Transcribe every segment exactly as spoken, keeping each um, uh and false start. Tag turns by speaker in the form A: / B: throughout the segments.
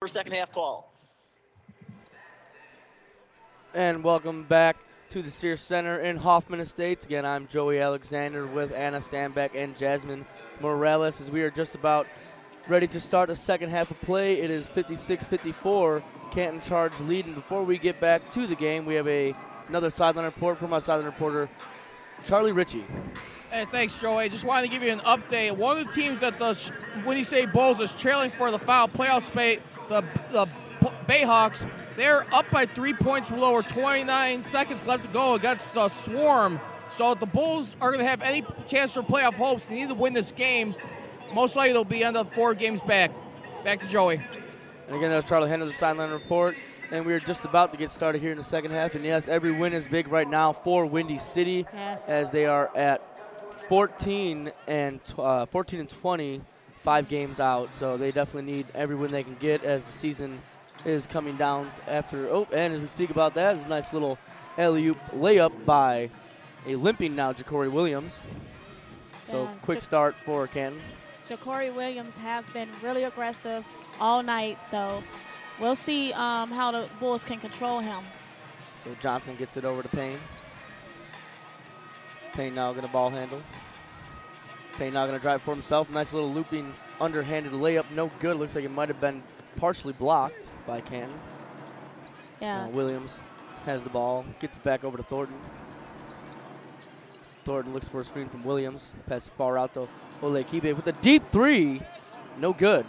A: for second half call.
B: And welcome back to the Sears Center in Hoffman Estates. Again, I'm Joey Alexander with Anna Stanback and Jasmine Morales as we are just about ready to start the second half of play. It is fifty-six fifty-four, Canton Charge leading. Before we get back to the game, we have a another sideline report from our sideline reporter, Charlie Ritchie.
C: Hey, thanks, Joey. Just wanted to give you an update. One of the teams that the Windy City Bulls is trailing for the foul playoff spot, the, the Bayhawks, they're up by three points below or twenty-nine seconds left to go against the Swarm. So if the Bulls are going to have any chance for playoff hopes, they need to win this game. Most likely they'll be under four games back. Back to Joey.
B: And again, that was Charlie Henry, the sideline report. And we're just about to get started here in the second half. And yes, every win is big right now for Windy City,
D: yes,
B: as they are at fourteen and uh, fourteen and twenty, five games out. So they definitely need every win they can get as the season is coming down after. Oh, and as we speak about that, it's a nice little alley-oop layup by a limping now Ja'Cory Williams. So
D: Yeah,
B: quick
D: Ja-
B: start for Canton.
D: Ja'Cory Williams have been really aggressive all night, so we'll see um, how the Bulls can control him.
B: So Johnson gets it over to Payne. Payne now going to ball handle. Payne now going to drive for himself. Nice little looping underhanded layup. No good. Looks like it might have been partially blocked by Canton.
D: Yeah.
B: Uh, Williams has the ball. Gets it back over to Thornton. Thornton looks for a screen from Williams. Pass it far out to Ole Kibe with a deep three. No good.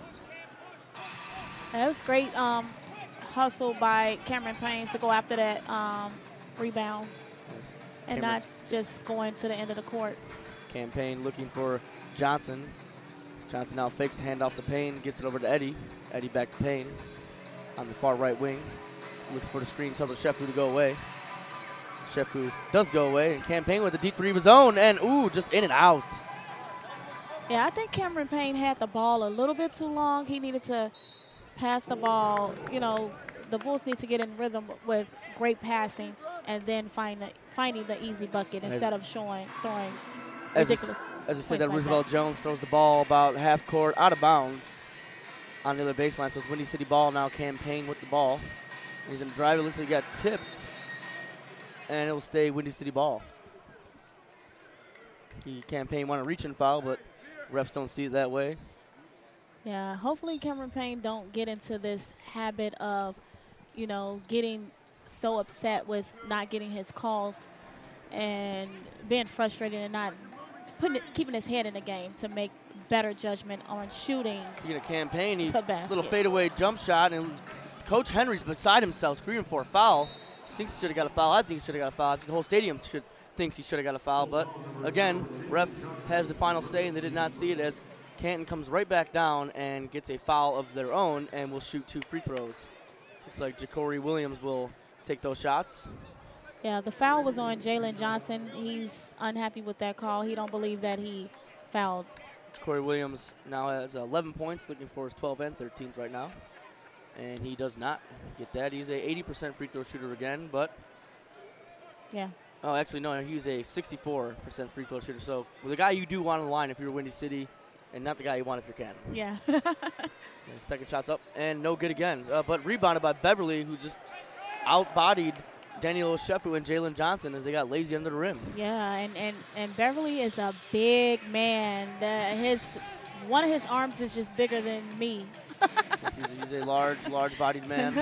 D: That was great um, hustle by Cameron Payne to go after that um, rebound
B: Yes.
D: and
B: Cameron-
D: not just going to the end of the court.
B: Campaign looking for Johnson. Johnson now fakes the handoff to Payne, gets it over to Eddie. Eddie back to Payne on the far right wing. Looks for the screen, tells the Shefu to go away. Shefu does go away, and Campaign with the deep three of his own, and ooh, just in and out.
D: Yeah, I think Cameron Payne had the ball a little bit too long. He needed to pass the ball. You know, the Bulls need to get in rhythm with great passing and then find the, finding the easy bucket
B: As-
D: instead of showing throwing
B: As we,
D: ridiculous.
B: as we said,
D: points
B: that
D: like
B: Roosevelt Jones throws the ball about half court out of bounds on the other baseline. So it's Windy City ball now. Campaign with the ball. He's going to drive. It looks like he got tipped. And it will stay Windy City ball. The Campaign want to reach and foul, but refs don't see it that way.
D: Yeah, hopefully Cameron Payne don't get into this habit of, you know, getting so upset with not getting his calls and being frustrated and not putting it, keeping his head in the game to make better judgment on shooting.
B: Speaking of Campaign, he
D: The basket.
B: little fadeaway jump shot, and Coach Henry's beside himself screaming for a foul. Thinks he should have got a foul. I think he should have got a foul. I think the whole stadium should thinks he should have got a foul. But again, ref has the final say, and they did not see it as Canton comes right back down and gets a foul of their own and will shoot two free throws. Looks like Ja'Cory Williams will take those shots.
D: Yeah, the foul was on Jalen Johnson. He's unhappy with that call. He don't believe that he fouled.
B: Ja'Cory Williams now has eleven points, looking for his twelfth and thirteenth right now. And he does not get that. He's a eighty percent free throw shooter again, but
D: Yeah.
B: oh, actually, no, he's a sixty-four percent free throw shooter. So, well, the guy you do want on the line if you're Windy City, and not the guy you want if you're Canton.
D: Yeah.
B: And second shot's up, and no good again. Uh, but rebounded by Beverly, who just outbodied Daniel Shefu and Jalen Johnson as they got lazy under the rim.
D: Yeah, and, and, and Beverly is a big man. The, his one of his arms is just bigger than me.
B: Yes, he's, he's a large, large-bodied man.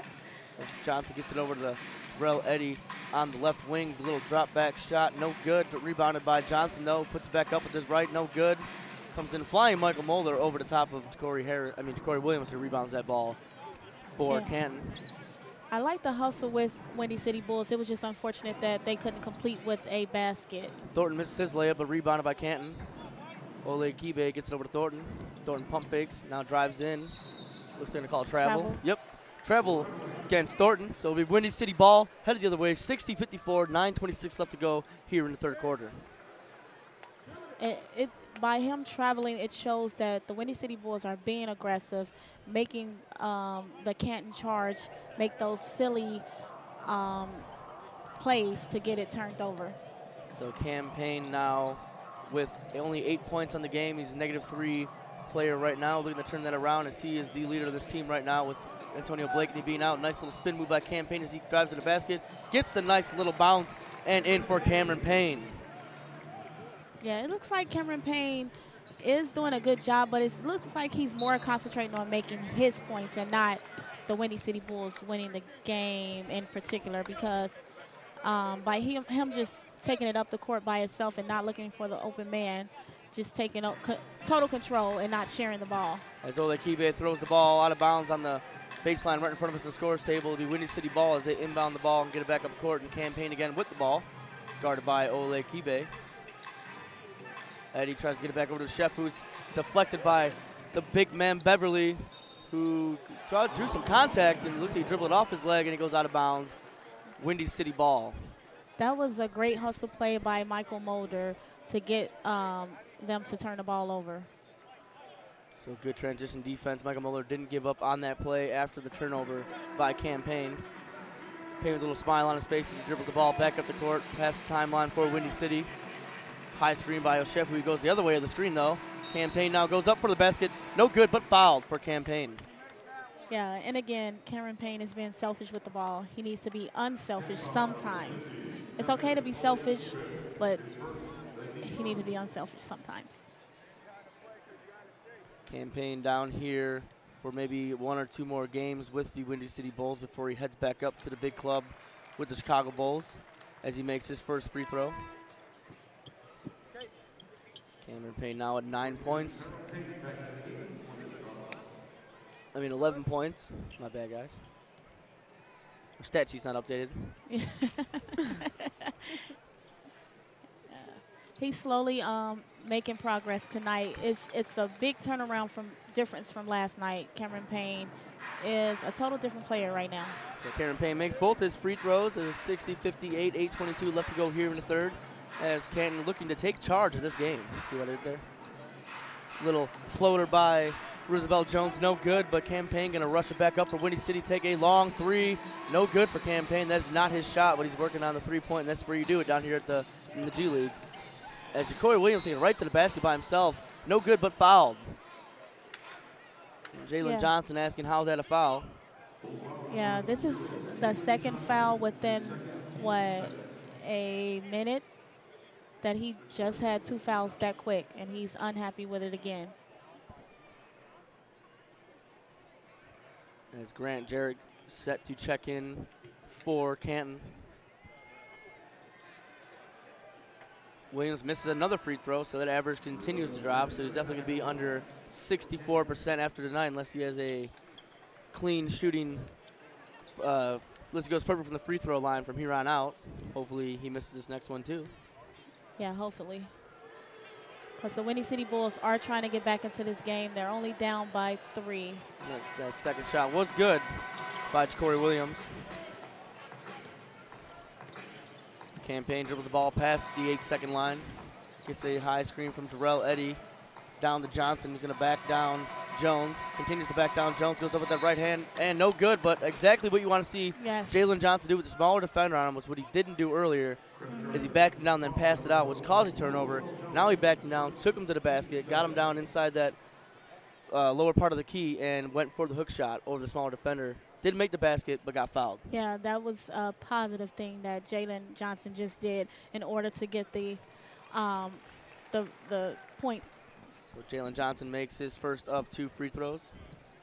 B: As Johnson gets it over to the Terrell Eddy on the left wing. The little drop-back shot, no good. But rebounded by Johnson, though. Puts it back up with his right, no good. Comes in flying Michael Mulder over the top of Ja'Cory Harris. I mean Ja'Cory Williams, who rebounds that ball for
D: Yeah.
B: Canton.
D: I like the hustle with Windy City Bulls. It was just unfortunate that they couldn't complete with a basket.
B: Thornton misses his layup, but rebounded by Canton. Ole Kibe gets it over to Thornton. Thornton pump fakes, now drives in. Looks like they're going to call it travel.
D: Travel.
B: Yep. Travel against Thornton. So it'll be Windy City ball, headed the other way. sixty fifty-four, nine twenty-six left to go here in the third quarter.
D: It, it by him traveling, it shows that the Windy City Bulls are being aggressive, making um, the Canton Charge make those silly um, plays to get it turned over.
B: So Campaign now with only eight points on the game. He's negative three player right now, looking to turn that around as he is the leader of this team right now with Antonio Blakeney being out. Nice little spin move by Cam Payne as he drives to the basket, gets the nice little bounce, and in for Cameron Payne.
D: Yeah, it looks like Cameron Payne is doing a good job, but it looks like he's more concentrating on making his points and not the Windy City Bulls winning the game in particular, because um, by him, him just taking it up the court by himself and not looking for the open man, just taking up co total control and not sharing the ball. As
B: Ole Kibe throws the ball out of bounds on the baseline right in front of us in the scorer's table. It'll be Windy City ball as they inbound the ball and get it back up court, and Cam Payne again with the ball, guarded by Ole Kibe. Eddie tries to get it back over to Shep, who's deflected by the big man Beverly, who drew some contact and looks like he dribbled it off his leg and he goes out of bounds. Windy City ball.
D: That was a great hustle play by Michael Mulder to get um, them to turn the ball over.
B: So good transition defense. Michael Mulder didn't give up on that play after the turnover by Cam Payne. Payne with a little smile on his face as he dribbled the ball back up the court, past the timeline for Windy City. High screen by Oshep, who goes the other way of the screen though. Cam Payne now goes up for the basket. No good, but fouled for Cam Payne.
D: Yeah, and again, Cameron Payne is being selfish with the ball. He needs to be unselfish sometimes. It's okay to be selfish, but he needs to be unselfish sometimes.
B: Cam Payne down here for maybe one or two more games with the Windy City Bulls before he heads back up to the big club with the Chicago Bulls as he makes his first free throw. Cameron Payne now at nine points. I mean, eleven points. My bad, guys. Our stat sheet's not updated.
D: He's slowly um, making progress tonight. It's it's a big turnaround from difference from last night. Cameron Payne is a total different player right now.
B: So Cameron Payne makes both his free throws. It's sixty fifty-eight, eight twenty-two left to go here in the third, as Canton looking to take charge of this game. See what I did there? Little floater by Roosevelt Jones, no good, but Cam Payne going to rush it back up for Windy City, take a long three. No good for Cam Payne. That's not his shot, but he's working on the three-point, and that's where you do it down here at the in the G League. As Jacory Williams taking right to the basket by himself. No good, but fouled. Jalen
D: Yeah.
B: Johnson asking how is that a foul?
D: Yeah, this is the second foul within, what, a minute that he just had two fouls that quick, and he's unhappy with it again.
B: As Grant Jarrett set to check in for Canton. Williams misses another free throw, so that average continues to drop. So he's definitely going to be under sixty-four percent after tonight unless he has a clean shooting. Uh, unless he goes perfect from the free throw line from here on out. Hopefully he misses this next one too.
D: Yeah, hopefully. Because the Windy City Bulls are trying to get back into this game. They're only down by three.
B: That, that second shot was good by Jacory Williams. Cam Payne dribbles the ball past the eight-second line. Gets a high screen from Terrell Eddy. Down to Johnson, who's going to back down Jones. Continues to back down Jones, goes up with that right hand, and no good, but exactly what you want to see
D: Yes.
B: Jalen Johnson do with the smaller defender on him was what he didn't do earlier, mm-hmm. is he backed him down, then passed it out, which caused a turnover. Now he backed him down, took him to the basket, got him down inside that uh, lower part of the key, and went for the hook shot over the smaller defender. Didn't make the basket, but got fouled.
D: Yeah, that was a positive thing that Jalen Johnson just did in order to get the um, the the point.
B: So Jalen Johnson makes his first of two free throws.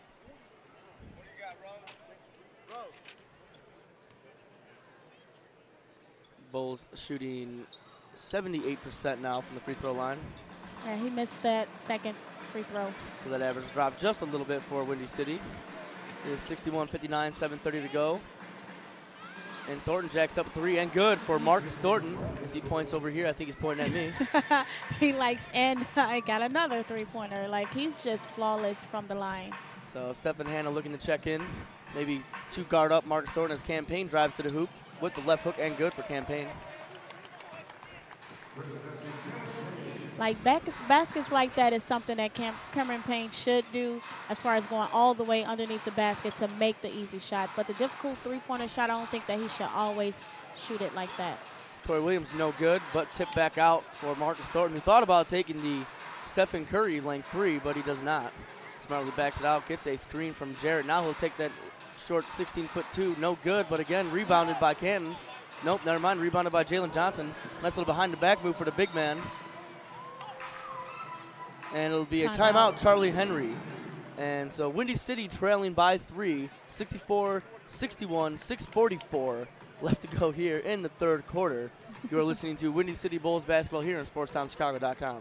B: Bulls shooting seventy-eight percent now from the free throw line.
D: Yeah, he missed that second free throw.
B: So that average dropped just a little bit for Windy City. It is sixty-one fifty-nine, seven thirty to go. And Thornton jacks up three, and good for Marcus Thornton as he points over here. I think he's pointing at me.
D: He likes, and I got another three-pointer. Like, he's just flawless from the line.
B: So Stephen Hanna looking to check in. Maybe two guard up Marcus Thornton as Cam Payne drives to the hoop with the left hook, and good for Cam Payne.
D: Like, back, baskets like that is something that Cam, Cameron Payne should do as far as going all the way underneath the basket to make the easy shot. But the difficult three-pointer shot, I don't think that he should always shoot it like that.
B: Tori Williams no good, but tipped back out for Marcus Thornton, who thought about taking the Stephen Curry length three, but he does not. Smartly backs it out, gets a screen from Jarrett. Now he'll take that short sixteen foot two, no good, but again, rebounded by Canton. Nope, never mind, rebounded by Jalen Johnson. Nice little behind the back move for the big man. And it'll be a
D: Timeout.
B: timeout, Charlie Henry. And so Windy City trailing by three, sixty-four sixty-one, six forty-four left to go here in the third quarter. You are listening to Windy City Bulls basketball here on sports town chicago dot com.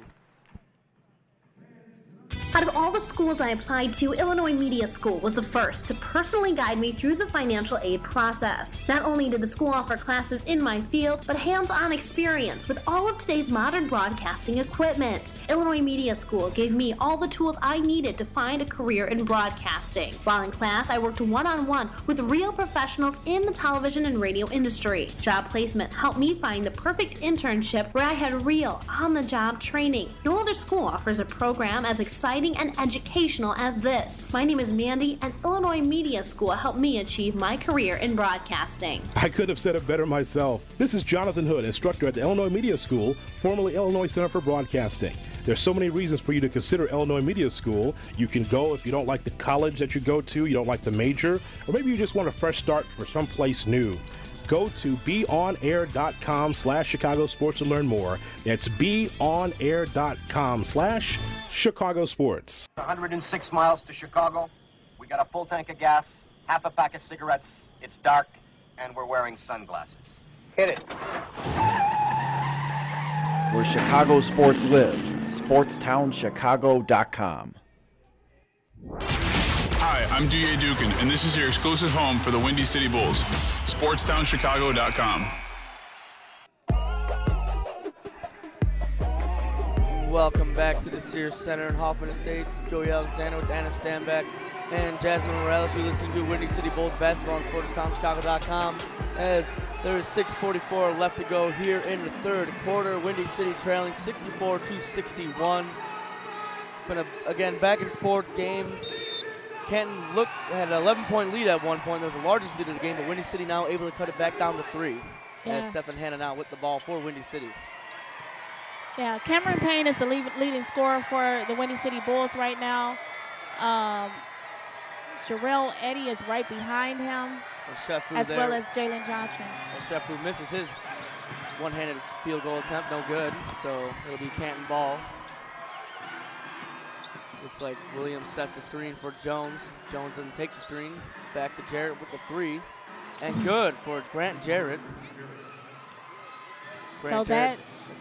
A: Out of all the schools I applied to, Illinois Media School was the first to personally guide me through the financial aid process. Not only did the school offer classes in my field, but hands-on experience with all of today's modern broadcasting equipment. Illinois Media School gave me all the tools I needed to find a career in broadcasting. While in class, I worked one-on-one with real professionals in the television and radio industry. Job placement helped me find the perfect internship where I had real, on-the-job training. No other school offers a program as exciting and educational as this. My name is Mandy, and Illinois Media School helped me achieve my career in broadcasting.
E: I could have said it better myself. This is Jonathan Hood, instructor at the Illinois Media School, formerly Illinois Center for Broadcasting. There's so many reasons for you to consider Illinois Media School. You can go if you don't like the college that you go to, you don't like the major, or maybe you just want a fresh start for someplace new. Go to beonair.com slash Chicago Sports to learn more. That's beonair.com slash Chicago Sports.
F: one hundred six miles to Chicago. We got a full tank of gas, half a pack of cigarettes. It's dark, and we're wearing sunglasses. Hit it.
G: Where Chicago sports live. sports town chicago dot com.
H: Hi, I'm D A Dukin, and this is your exclusive home for the Windy City Bulls. sports town chicago dot com.
B: Welcome back to the Sears Center in Hoffman Estates. Joey Alexander with Anna Stanback and Jasmine Morales. You're listening to Windy City Bulls basketball on sports town chicago dot com. As there is six forty-four left to go here in the third quarter. Windy City trailing sixty-four to sixty-one. Been a, again, back and forth game. Canton looked, had an eleven point lead at one point. That was the largest lead of the game, but Windy City now able to cut it back down to three.
D: Yeah.
B: As Stephen Hanna now with the ball for Windy City.
D: Yeah, Cameron Payne is the lead, leading scorer for the Windy City Bulls right now. Um, Jarrell Eddy is right behind him, as
B: there.
D: well as Jalen Johnson.
B: Well, Sheffield misses his one-handed field goal attempt, no good. So it'll be Canton ball. Looks like Williams sets the screen for Jones. Jones doesn't take the screen. Back to Jarrett with the three. And good for Grant Jarrett. Grant
D: so
B: Jarrett.
D: that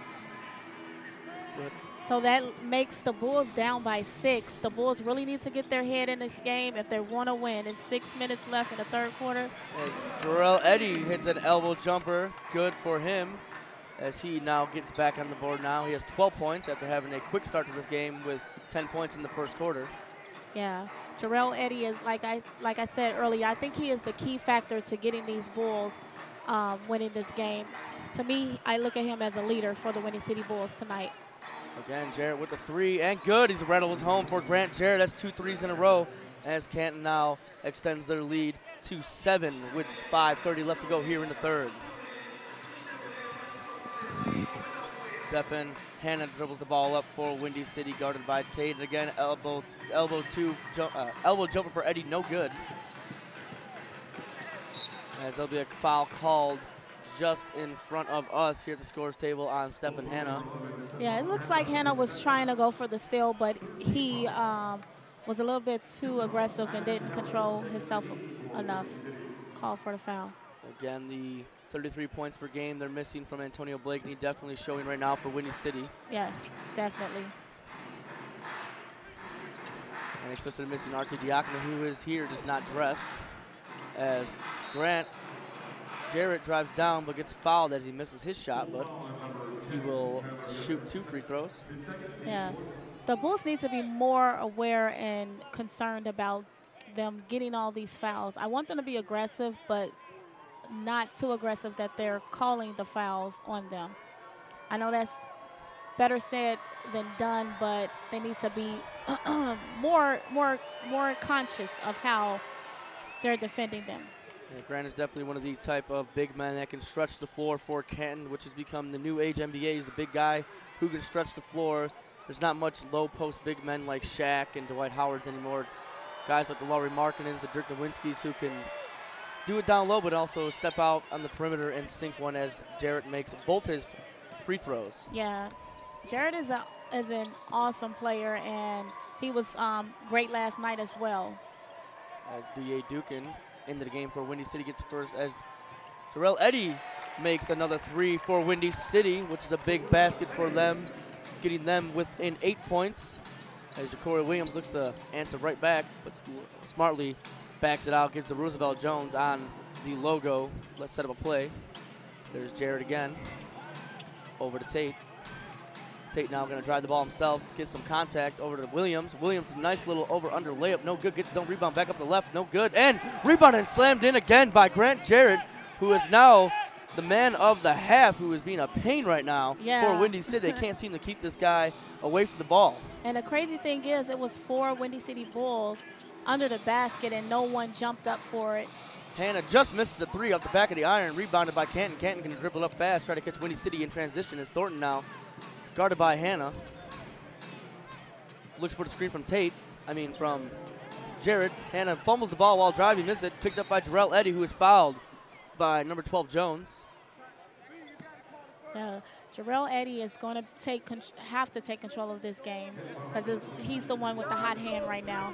D: so that makes the Bulls down by six. The Bulls really need to get their head in this game if they want to win. It's six minutes left in the third quarter.
B: As Jarrell Eddy hits an elbow jumper, good for him. As he now gets back on the board now. He has twelve points after having a quick start to this game with ten points in the first quarter.
D: Yeah, Jarrell Eddy is, like I like I said earlier, I think he is the key factor to getting these Bulls um, winning this game. To me, I look at him as a leader for the Windy City Bulls tonight.
B: Again, Jarrett with the three, and good. He's rattles home for Grant Jarrett. That's two threes in a row as Canton now extends their lead to seven with five thirty left to go here in the third. Stephen Hanna dribbles the ball up for Windy City, guarded by Tate. And again, elbow, elbow two, jump, uh, elbow jumper for Eddy, no good. As there'll be a foul called just in front of us here at the scores table on Stephen Hanna.
D: Yeah, it looks like Hanna was trying to go for the steal, but he um, was a little bit too aggressive and didn't control himself enough. Call for the foul.
B: Again, the thirty-three points per game they're missing from Antonio Blakeney, definitely showing right now for Windy City.
D: Yes, definitely.
B: And especially missing Archie Diakono, who is here, just not dressed. As Grant Jarrett drives down but gets fouled as he misses his shot, but he will shoot two free throws.
D: Yeah, the Bulls need to be more aware and concerned about them getting all these fouls. I want them to be aggressive, but not too aggressive that they're calling the fouls on them. I know that's better said than done, but they need to be more, more, more conscious of how they're defending them.
B: Yeah, Grant is definitely one of the type of big men that can stretch the floor for Canton, which has become the new age N B A. He's a big guy who can stretch the floor there's not much low post big men like Shaq and Dwight Howards anymore. It's guys like the Laurie Markkanens, the Dirk Nowinskis who can do it down low but also step out on the perimeter and sink one as Jarrett makes both his free throws.
D: Yeah, Jarrett is, a, is an awesome player, and he was um, great last night as well.
B: As Douye Dukin into the game for Windy City gets first as Jarrell Eddy makes another three for Windy City, which is a big basket for them, getting them within eight points. As Ja'Cory Williams looks to answer right back, but smartly backs it out, gives to Roosevelt Jones on the logo. Let's set up a play. There's Jarrett again. Over to Tate. Tate now going to drive the ball himself, get some contact over to Williams. Williams, nice little over-under layup, no good. Gets his own rebound back up the left, no good. And rebound and slammed in again by Grant Jarrett, who is now the man of the half, who is being a pain right now
D: yeah.
B: for Windy City. They can't seem to keep this guy away from the ball.
D: And the crazy thing is, it was four Windy City Bulls under the basket, and no one jumped up for it.
B: Hannah just misses a three off the back of the iron, rebounded by Canton. Canton can dribble up fast, try to catch Windy City in transition as Thornton now guarded by Hannah. Looks for the screen from Tate, I mean from Jarrett. Hannah fumbles the ball while driving, misses it, picked up by Jarrell Eddy, who is fouled by number twelve, Jones.
D: Yeah, Jarrell Eddy is going to take have to take control of this game because he's the one with the hot hand right now.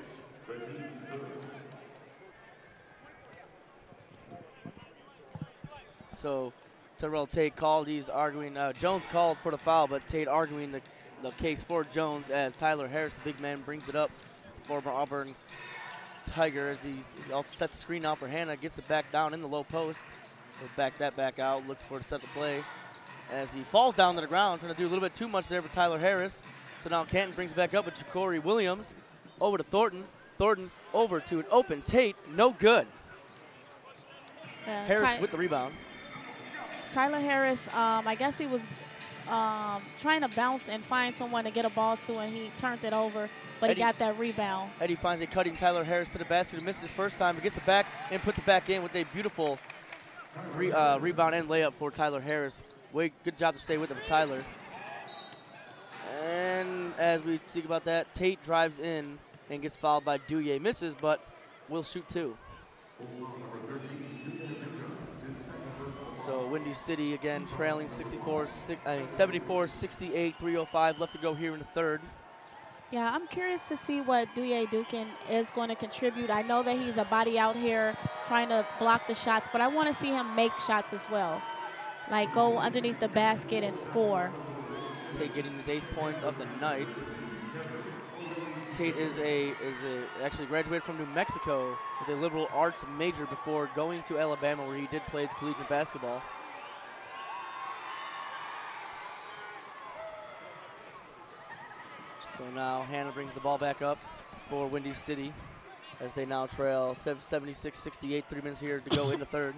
B: So Terrell Tate called, he's arguing, uh, Jones called for the foul, but Tate arguing the, the case for Jones as Tyler Harris, the big man, brings it up. The former Auburn Tiger as he also sets the screen out for Hannah, gets it back down in the low post. He'll back that back out, looks for to set the play as he falls down to the ground, trying to do a little bit too much there for Tyler Harris. So now Canton brings it back up with Ja'Cory Williams over to Thornton. Thornton over to an open Tate, no good.
D: Uh,
B: Harris
D: Ty
B: with the rebound.
D: Tyler Harris, um, I guess he was um, trying to bounce and find someone to get a ball to, and he turned it over, but
B: Eddy,
D: he got that rebound.
B: Eddy finds a cutting Tyler Harris to the basket, who missed his first time, but gets it back and puts it back in with a beautiful re uh, rebound and layup for Tyler Harris. Way good job to stay with him, Tyler. And as we speak about that, Tate drives in and gets fouled by Douye. Misses, but will shoot two. So Windy City again trailing sixty-four, I mean seventy-four sixty-eight, three oh five left to go here in the third.
D: Yeah, I'm curious to see what Douye Dukin is going to contribute. I know that he's a body out here trying to block the shots, but I want to see him make shots as well. Like go underneath the basket and score.
B: Tate getting his eighth point of the night. Tate is a is a actually graduated from New Mexico with a liberal arts major before going to Alabama, where he did play collegiate basketball. So now Hannah brings the ball back up for Windy City as they now trail seventy-six sixty-eight, three minutes here to go in the third.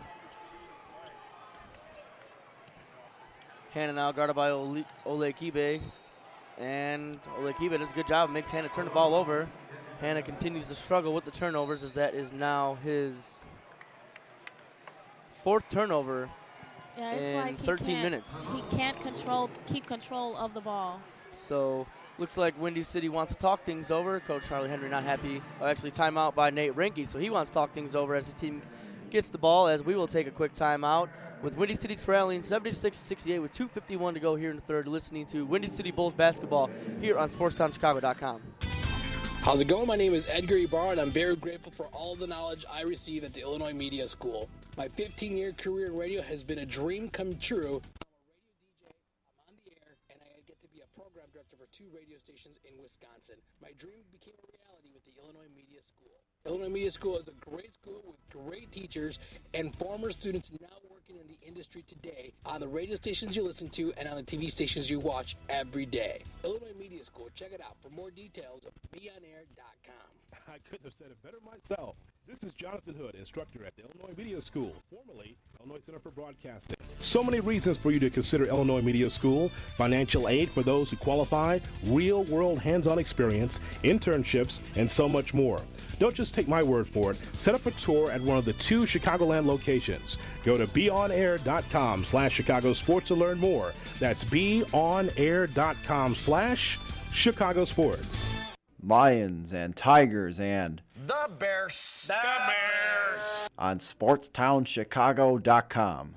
B: Hannah now guarded by Ole, Ole Kibe. And Ole Kibe does a good job, makes Hannah turn the ball over. Hannah continues to struggle with the turnovers as that is now his fourth turnover
D: yeah, it's
B: in
D: like
B: thirteen minutes.
D: He can't control, keep control of the ball.
B: So looks like Windy City wants to talk things over. Coach Charlie Henry not happy. Oh, actually, timeout by Nate Rinke. So he wants to talk things over as his team gets the ball, as we will take a quick timeout with Windy City trailing seventy-six sixty-eight with two fifty-one to go here in the third. Listening to Windy City Bulls basketball here on sports town chicago dot com.
I: How's it going? My name is Edgar Ibarra, and I'm very grateful for all the knowledge I received at the Illinois Media School. My fifteen-year career in radio has been a dream come true. I'm a radio D J, I'm on the air, and I get to be a program director for two radio stations in Wisconsin. My dream became a reality with the Illinois Media School. Illinois Media School is a great school with great teachers and former students now working in the industry today on the radio stations you listen to and on the T V stations you watch every day. Illinois Media School, check it out. For more details, be on air dot com.
E: I couldn't have said it better myself. This is Jonathan Hood, instructor at the Illinois Media School, formerly Illinois Center for Broadcasting. So many reasons for you to consider Illinois Media School: financial aid for those who qualify, real-world hands-on experience, internships, and so much more. Don't just take my word for it. Set up a tour at one of the two Chicagoland locations. Go to be on air dot com slash Chicago Sports to learn more. That's be on air dot com slash Chicago Sports.
G: Lions and Tigers and
J: The Bears. The Bears.
G: on sports town chicago dot com.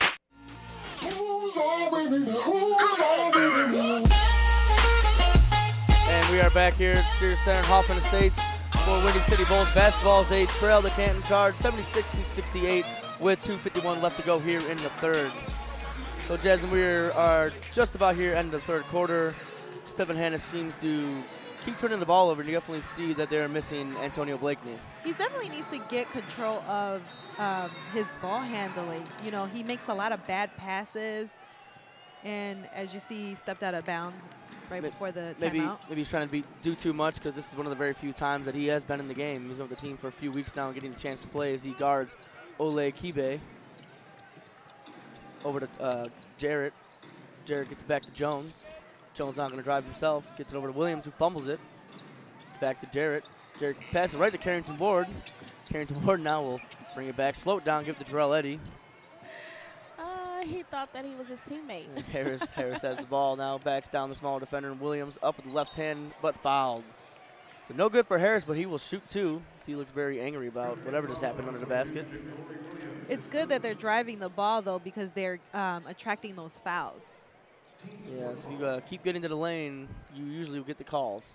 B: And we are back here at Sears Center, Hoffman Estates for Windy City Bulls basketball as they trail the Canton Charge seventy-six to sixty-eight with two fifty-one left to go here in the third. So, Jasmine, we are just about here, end of the third quarter. Stephen Hanna seems to keep turning the ball over, and you definitely see that they're missing Antonio Blakeney.
K: He definitely needs to get control of um, his ball handling. You know, he makes a lot of bad passes, and as you see, he stepped out of bounds right before the
B: maybe,
K: timeout.
B: Maybe he's trying to be, do too much because this is one of the very few times that he has been in the game. He's been with the team for a few weeks now and getting the chance to play as he guards Ole Kibe. Over to uh, Jarrett. Jarrett gets back to Jones. Jones not going to drive himself. Gets it over to Williams, who fumbles it. Back to Jarrett. Jarrett passes right to Carrington Ward. Carrington Ward now will bring it back. Slow it down, give it to Terrell Eddy.
D: Uh, he thought that he was his teammate.
B: Harris Harris has the ball now. Backs down the smaller defender. And Williams up with the left hand, but fouled. So no good for Harris, but he will shoot two. He looks very angry about whatever just happened under the basket.
K: It's good that they're driving the ball, though, because they're um, attracting those fouls.
B: Yeah, if you uh, keep getting to the lane, you usually will get the calls.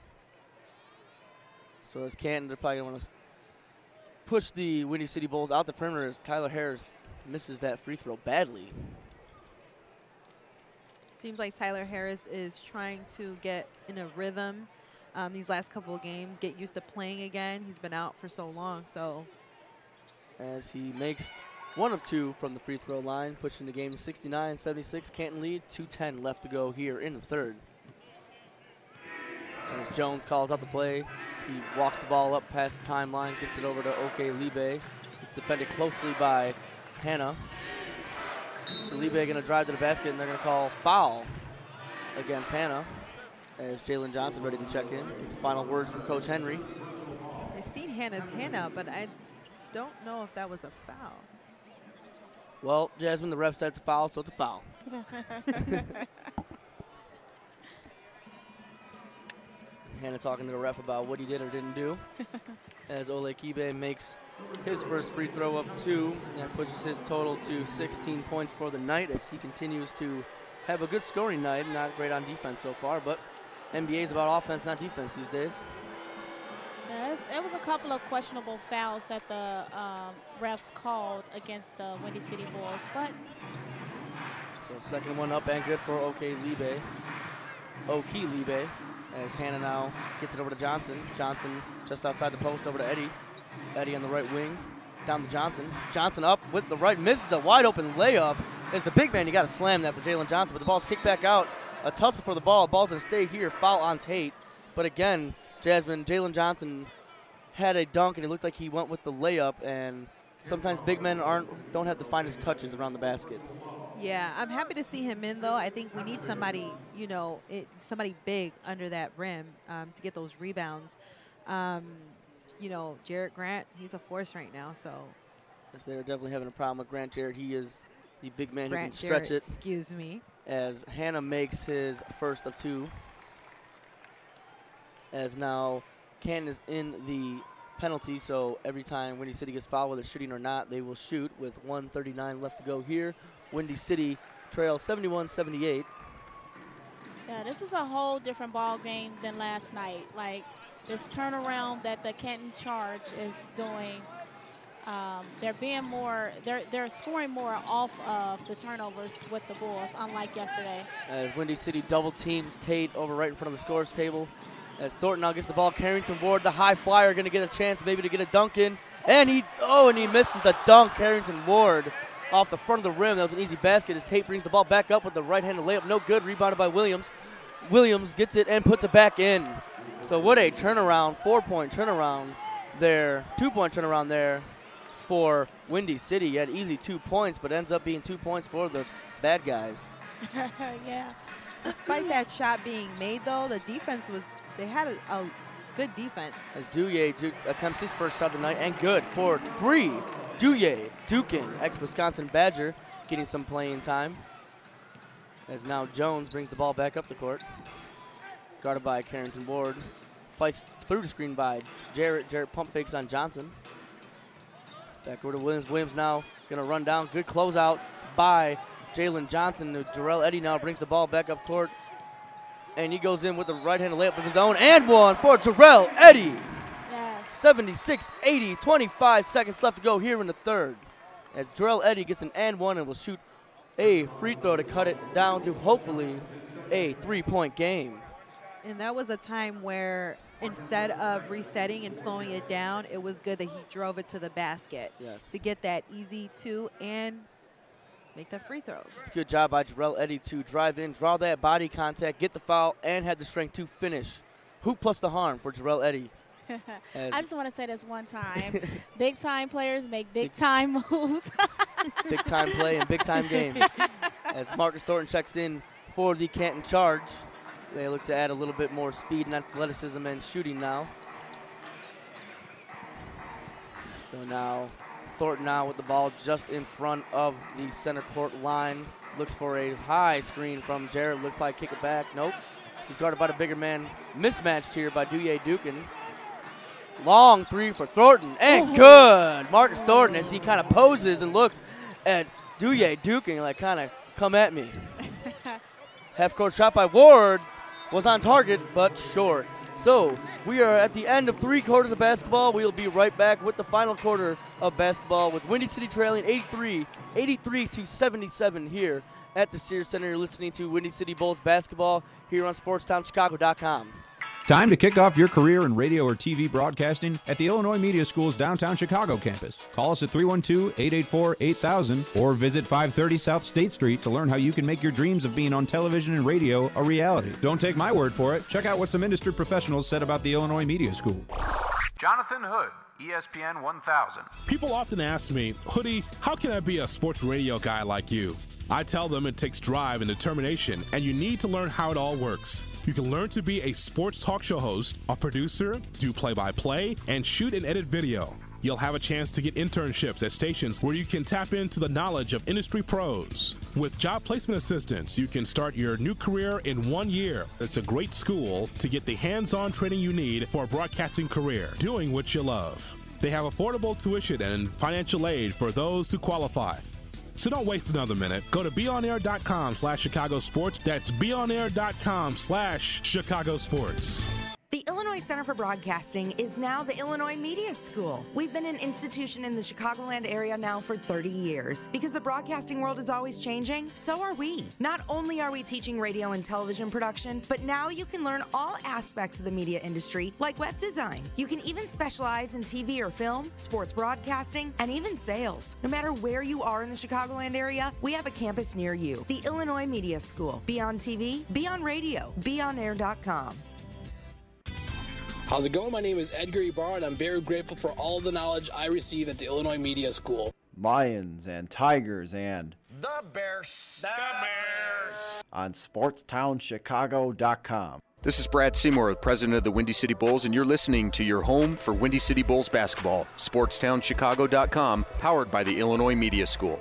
B: So as Canton, they're probably going to want to push the Windy City Bulls out the perimeter as Tyler Harris misses that free throw badly.
K: Seems like Tyler Harris is trying to get in a rhythm um, these last couple of games, get used to playing again. He's been out for so long, so.
B: As he makes one of two from the free throw line, pushing the game to sixty-nine seventy-six. Canton lead, two ten left to go here in the third. As Jones calls out the play, as he walks the ball up past the timeline, gets it over to Oke Libe. Defended closely by Hanna. Libe going to drive to the basket, and they're going to call foul against Hanna. As Jalen Johnson ready to check in. His final words from Coach Henry.
K: I've seen Hanna's hand out, but I don't know if that was a foul.
B: Well, Jasmine, the ref said it's a foul, so it's a foul. Hanna talking to the ref about what he did or didn't do. As Ole Kibe makes his first free throw up two, and pushes his total to sixteen points for the night as he continues to have a good scoring night. Not great on defense so far, but N B A is about offense, not defense these days.
D: Yes, it was a couple of questionable fouls that the um, refs called against the Windy City Bulls, but.
B: So second one up and good for Oke Libe. Oke Libe, as Hanna now gets it over to Johnson. Johnson just outside the post over to Eddy. Eddy on the right wing, down to Johnson. Johnson up with the right, misses the wide open layup. As the big man, you got to slam that for Jalen Johnson, but the ball's kicked back out. A tussle for the ball. Ball's going to stay here. Foul on Tate. But again, Jasmine, Jalen Johnson had a dunk, and it looked like he went with the layup, and sometimes big men aren't don't have the finest touches around the basket.
K: Yeah, I'm happy to see him in, though. I think we need somebody, you know, it, somebody big under that rim um, to get those rebounds. Um, you know, Jarrett Grant, he's a force right now, so.
B: Yes, they're definitely having a problem with Grant Jarrett. He is the big man
K: Grant
B: who can stretch
K: Jarrett,
B: it.
K: Excuse me.
B: As Hanna makes his first of two. As now Canton is in the penalty, so every time Windy City gets fouled, whether shooting or not, they will shoot with one thirty-nine left to go here. Windy City trails seventy-one seventy-eight.
D: Yeah, this is a whole different ball game than last night. Like, this turnaround that the Canton Charge is doing, um, they're being more, they're, they're scoring more off of the turnovers with the Bulls, unlike yesterday.
B: As Windy City double teams Tate over right in front of the scores table. As Thornton now gets the ball, Carrington Ward, the high flyer, going to get a chance maybe to get a dunk in. And he, oh, and he misses the dunk, Carrington Ward, off the front of the rim. That was an easy basket as Tate brings the ball back up with the right-handed layup. No good, rebounded by Williams. Williams gets it and puts it back in. So what a turnaround, four-point turnaround there, two-point turnaround there for Windy City. He had easy two points, but ends up being two points for the bad guys.
D: Yeah.
K: Despite that shot being made, though, the defense was, they had a, a good defense.
B: As Douye attempts his first shot tonight, and good for three. Douye, Dukin, ex-Wisconsin Badger, getting some playing time. As now Jones brings the ball back up the court. Guarded by Carrington Ward. Fights through the screen by Jarrett. Jarrett pump fakes on Johnson. Back over to Williams. Williams now going to run down. Good closeout by Jalen Johnson. Darrell Eddy now brings the ball back up court. And he goes in with a right-handed layup of his own. And one for Darrell Eddy.
D: Yes.
B: seventy-six eighty. twenty-five seconds left to go here in the third. As Darrell Eddy gets an and one and will shoot a free throw to cut it down to hopefully a three-point game.
K: And that was a time where instead of resetting and slowing it down, it was good that he drove it to the basket
B: yes.
K: to get that easy two and make that free throw.
B: It's a good job by Darrell Eddy to drive in, draw that body contact, get the foul, and had the strength to finish. Hoop plus the harm for Darrell Eddy.
D: I just want to say this one time. Big time players make big, big time moves.
B: Big time play and big time games. As Marcus Thornton checks in for the Canton Charge. They look to add a little bit more speed and athleticism and shooting now. So now Thornton now with the ball just in front of the center court line. Looks for a high screen from Jarrett. Look probably kick it back. Nope. He's guarded by the bigger man. Mismatched here by Douye Dukin. Long three for Thornton, and good. Marcus Thornton as he kind of poses and looks at Douye Dukin like kind of come at me. Half-court shot by Ward was on target, but short. So we are at the end of three quarters of basketball. We'll be right back with the final quarter of basketball with Windy City trailing eighty-three, eighty-three to seventy-seven here at the Sears Center. You're listening to Windy City Bulls basketball here on sports town chicago dot com.
L: Time to kick off your career in radio or T V broadcasting at the Illinois Media School's downtown Chicago campus. Call us at three one two, eight eight four, eight thousand or visit five thirty South State Street to learn how you can make your dreams of being on television and radio a reality. Don't take my word for it. Check out what some industry professionals said about the Illinois Media School.
M: Jonathan Hood, E S P N one thousand.
E: People often ask me, Hoodie, how can I be a sports radio guy like you? I tell them it takes drive and determination, and you need to learn how it all works. You can learn to be a sports talk show host, a producer, do play-by-play, and shoot and edit video. You'll have a chance to get internships at stations where you can tap into the knowledge of industry pros. With job placement assistance, you can start your new career in one year. It's a great school to get the hands-on training you need for a broadcasting career, doing what you love. They have affordable tuition and financial aid for those who qualify. So don't waste another minute. Go to beonair.com slash Chicago Sports. That's beonair.com slash Chicago Sports.
N: The Illinois Center for Broadcasting is now the Illinois Media School. We've been an institution in the Chicagoland area now for thirty years. Because the broadcasting world is always changing, so are we. Not only are we teaching radio and television production, but now you can learn all aspects of the media industry, like web design. You can even specialize in T V or film, sports broadcasting, and even sales. No matter where you are in the Chicagoland area, we have a campus near you. The Illinois Media School. Be on T V, be on radio, be on air dot com.
I: How's it going? My name is Edgar Ibarra, and I'm very grateful for all the knowledge I received at the Illinois Media School.
G: Lions and Tigers and
J: The Bears. The Bears.
G: on sports town chicago dot com.
O: This is Brad Seymour, president of the Windy City Bulls, and you're listening to your home for Windy City Bulls basketball, sports town chicago dot com, powered by the Illinois Media School.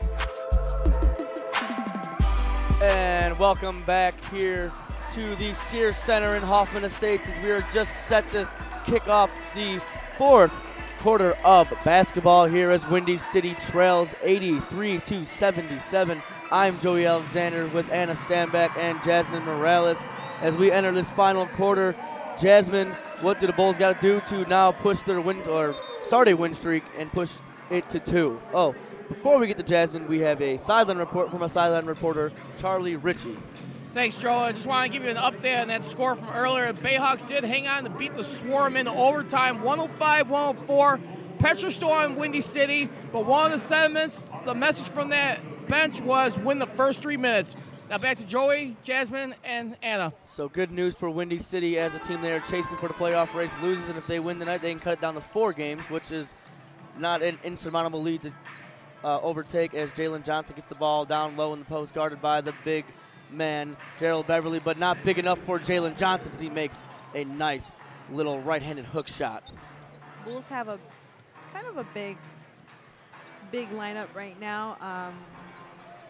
B: And welcome back here to the Sears Center in Hoffman Estates as we are just set to kick off the fourth quarter of basketball here as Windy City trails eighty-three to seventy-seven. I'm Joey Alexander with Anna Stanback and Jasmine Morales as we enter this final quarter. Jasmine, what do the Bulls got to do to now push their win or start a win streak and push it to two? Oh, before we get to Jasmine, we have a sideline report from our sideline reporter, Charlie Ritchie.
C: Thanks, Joe. I just want to give you an update on that score from earlier. The Bayhawks did hang on to beat the Swarm into overtime, one oh five one oh four. Pressure's still on Windy City, but one of the sentiments, the message from that bench was win the first three minutes. Now back to Joey, Jasmine, and Anna.
B: So good news for Windy City as a team they are chasing for the playoff race loses, and if they win tonight, they can cut it down to four games, which is not an insurmountable lead to uh, overtake as Jalen Johnson gets the ball down low in the post, guarded by the big man, Gerald Beverly, but not big enough for Jalen Johnson as he makes a nice little right-handed hook shot.
K: Bulls have a kind of a big, big lineup right now. Um,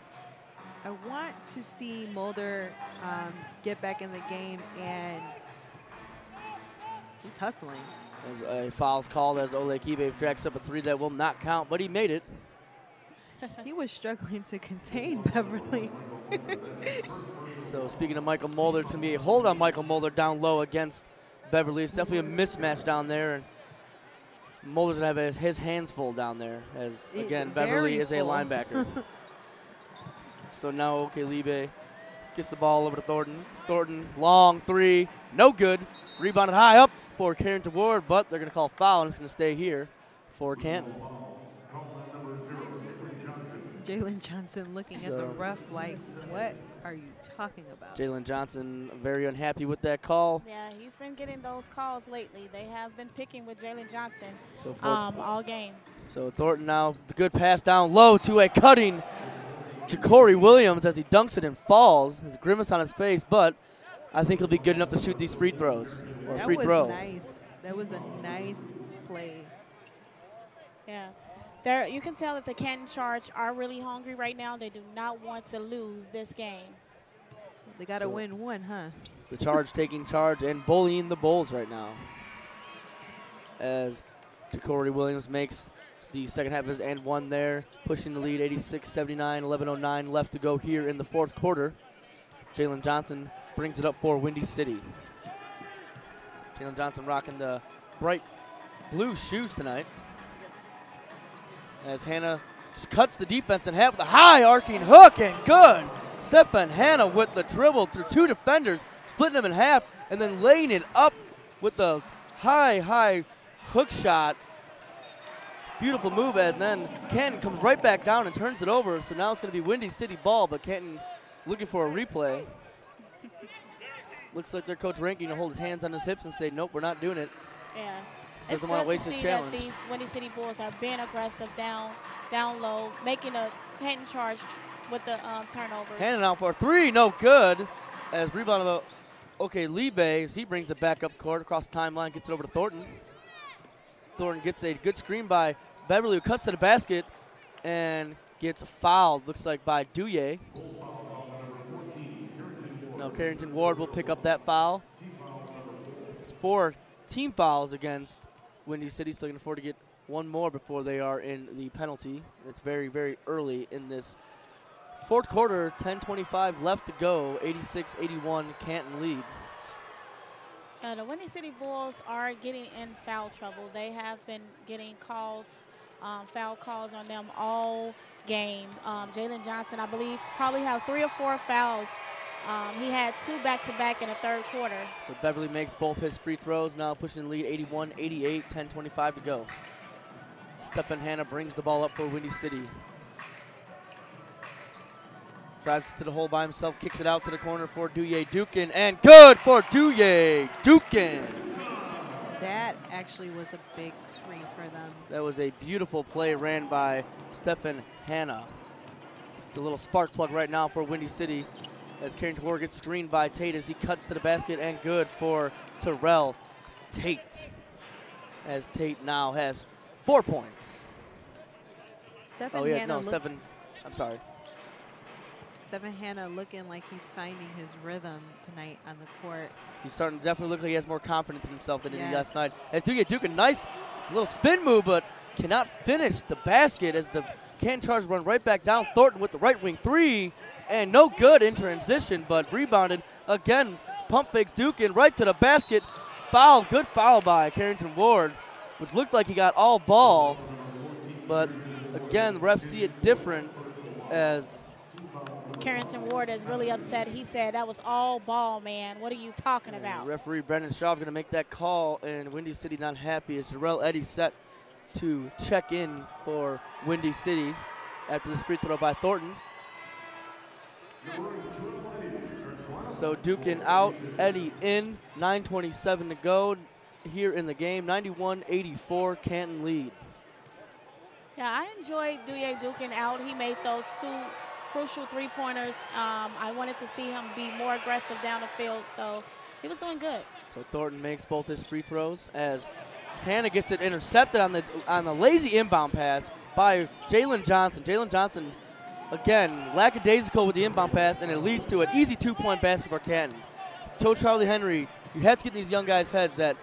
K: I want to see Mulder um, get back in the game and He's hustling.
B: As a foul's called as Ole Kibe tracks up a three that will not count, but he made it.
K: He was struggling to contain Beverly.
B: So speaking of Michael Mulder, it's going to be a hold on Michael Mulder down low against Beverly. It's definitely a mismatch down there. And Mulder's going to have his, his hands full down there as, again,
K: It,
B: Beverly is
K: full.
B: a linebacker. So now Oke Libe gets the ball over to Thornton. Thornton, long three, no good. Rebounded high up for Carrington Ward, but they're going to call foul, and it's going to stay here for Canton.
K: Jalen Johnson looking at the
B: So-
K: ref like, what are you talking about?
B: Jalen Johnson very unhappy with that call.
D: Yeah, he's been getting those calls lately. They have been picking with Jalen Johnson
B: So for-
D: um, all game.
B: So Thornton now, the good pass down low to a cutting Ja'Cory Williams as he dunks it and falls. There's a grimace on his face, but I think he'll be good enough to shoot these free throws, or
K: That
B: free
K: was
B: throw.
K: nice. That was a nice play.
D: Yeah. There, you can tell that the Canton Charge are really hungry right now. They do not want to lose this game.
K: They got to
B: So-
K: win one, huh?
B: The Charge taking charge and bullying the Bulls right now. As Ja'Cory Williams makes the second half of his and one there, pushing the lead eighty-six seventy-nine, eleven oh nine left to go here in the fourth quarter. Jalen Johnson brings it up for Windy City. Jalen Johnson rocking the bright blue shoes tonight. As Hannah just cuts the defense in half with a high arcing hook and good. Stefan Hannah with the dribble through two defenders, splitting them in half, and then laying it up with the high, high hook shot. Beautiful move, and then Canton comes right back down and turns it over. So now it's going to be Windy City ball, but Canton looking for a replay. Looks like their coach Ranking to hold his hands on his hips and say, nope, we're not doing it.
D: Yeah.
B: Doesn't
D: It's
B: want to
D: good
B: waste
D: to
B: his
D: see
B: challenge.
D: that these Windy City Bulls are being aggressive down, down low, making a Canton Charge with the um, turnovers.
B: Handing out for a three, no good. As rebound of Oke Libe, as he brings it back up court across the timeline, gets it over to Thornton. Thornton gets a good screen by Beverly, who cuts to the basket and gets fouled, looks like by Douye. Now Carrington Ward will pick up that foul. It's four team fouls against Windy City, so they can afford to get one more before they are in the penalty. It's very, very early in this fourth quarter, ten twenty-five left to go, eighty-six eighty-one Canton lead.
D: Uh, the Windy City Bulls are getting in foul trouble. They have been getting calls, um, foul calls on them all game. Um, Jalen Johnson, I believe, probably have three or four fouls. Um, he had two back-to-back in the third quarter.
B: So Beverly makes both his free throws, now pushing the lead eighty-one eighty-eight, ten twenty-five to go. Stefan Hannah brings the ball up for Windy City. Drives it to the hole by himself, kicks it out to the corner for Douye Dukin, and good for Douye Dukin.
K: That actually was a big three for them.
B: That was a beautiful play ran by Stefan Hannah. It's a little spark plug right now for Windy City as Carrington Ward gets screened by Tate as he cuts to the basket, and good for Terrell Tate. As Tate now has four points.
K: Stefan
B: oh, yeah,
K: Hannah
B: no,
K: look-
B: Stefan, I'm sorry.
K: Stefan Hannah looking like he's finding his rhythm tonight on the court.
B: He's starting to definitely look like he has more confidence in himself than he did
K: Yes.
B: last night. As Douye Dukin, nice little spin move, but cannot finish the basket as the Canton Charge run right back down. Thornton with the right wing three, and no good in transition, but rebounded again. Pump fakes Dukin right to the basket. Foul, good foul by Carrington Ward, which looked like he got all ball, but again, the refs see it different as
D: Carrington Ward is really upset. He said, that was all ball, man. What are you talking about?
B: referee Brendan Shaw going to make that call, and Windy City not happy as Jarrell Eddy set to check in for Windy City after this free throw by Thornton. So Dukin out, Eddy in, nine twenty-seven to go here in the game, ninety-one eighty-four Canton lead.
D: Yeah, I enjoyed Douye Dukin out. He made those two crucial three-pointers. Um, I wanted to see him be more aggressive down the field, so he was doing good.
B: So Thornton makes both his free throws as Hannah gets it intercepted on the on the lazy inbound pass by Jalen Johnson. Jalen Johnson, again, lackadaisical with the inbound pass, and it leads to an easy two-point basket for Canton. Joe Charlie Henry, you have to get in these young guys' heads that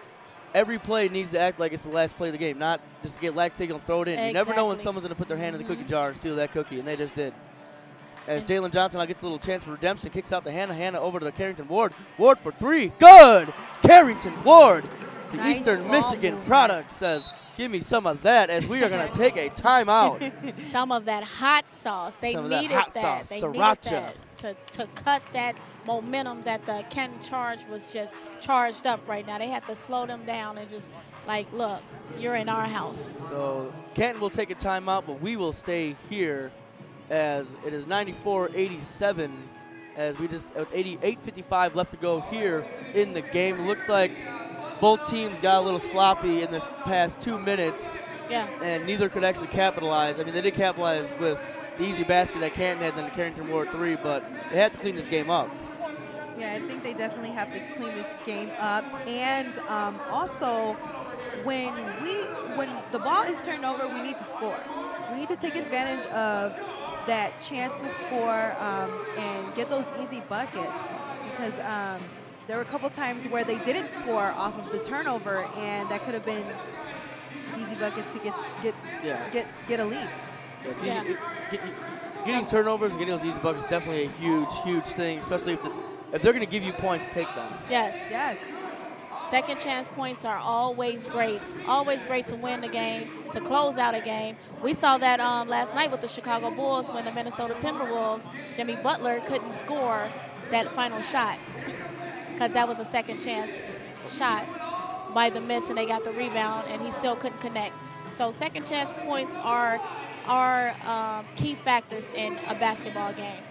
B: every play needs to act like it's the last play of the game, not just to get lag taken and throw it in.
D: Exactly.
B: You never know when someone's going to put their hand in the cookie jar and steal that cookie, and they just did. As Jalen Johnson now gets a little chance for redemption, kicks out the Hannah. Hannah over to Carrington Ward. Ward for three. Good! Carrington Ward, the
K: Nice
B: Eastern
K: ball
B: Michigan
K: movement.
B: product, says, give me some of that as we are going to take a timeout.
D: Some of that hot sauce. They
B: Some of that
D: needed
B: hot
D: that.
B: sauce,
D: They
B: sriracha.
D: needed that to, to cut that momentum that the Canton Charge was just charged up right now. They had to slow them down and just like, look, you're in our house.
B: So Canton will take a timeout, but we will stay here as it is ninety-four eighty-seven as we just uh, eighty-eight fifty-five left to go here in the game. It looked like both teams got a little sloppy in this past two minutes.
D: Yeah.
B: And neither could actually capitalize. I mean, they did capitalize with the easy basket that Canton had, then the Carrington Ward three, but they had to clean this game up.
K: Yeah, I think they definitely have to clean this game up. And um, also, when we when the ball is turned over, we need to score. We need to take advantage of that chance to score um, and get those easy buckets, because um, there were a couple times where they didn't score off of the turnover, and that could have been easy buckets to get get
B: Yeah.
K: get get a lead.
B: Yes, easy,
K: Yeah.
B: it- get- getting turnovers and getting those easy buckets is definitely a huge, huge thing, especially if, the, if they're going to give you points, take them.
D: Yes.
K: Yes.
D: Second chance points are always great. Always great to win the game, to close out a game. We saw that um, last night with the Chicago Bulls when the Minnesota Timberwolves, Jimmy Butler couldn't score that final shot because that was a second chance shot by the miss, and they got the rebound, and he still couldn't connect. So second chance points are, are um, key factors in a basketball game.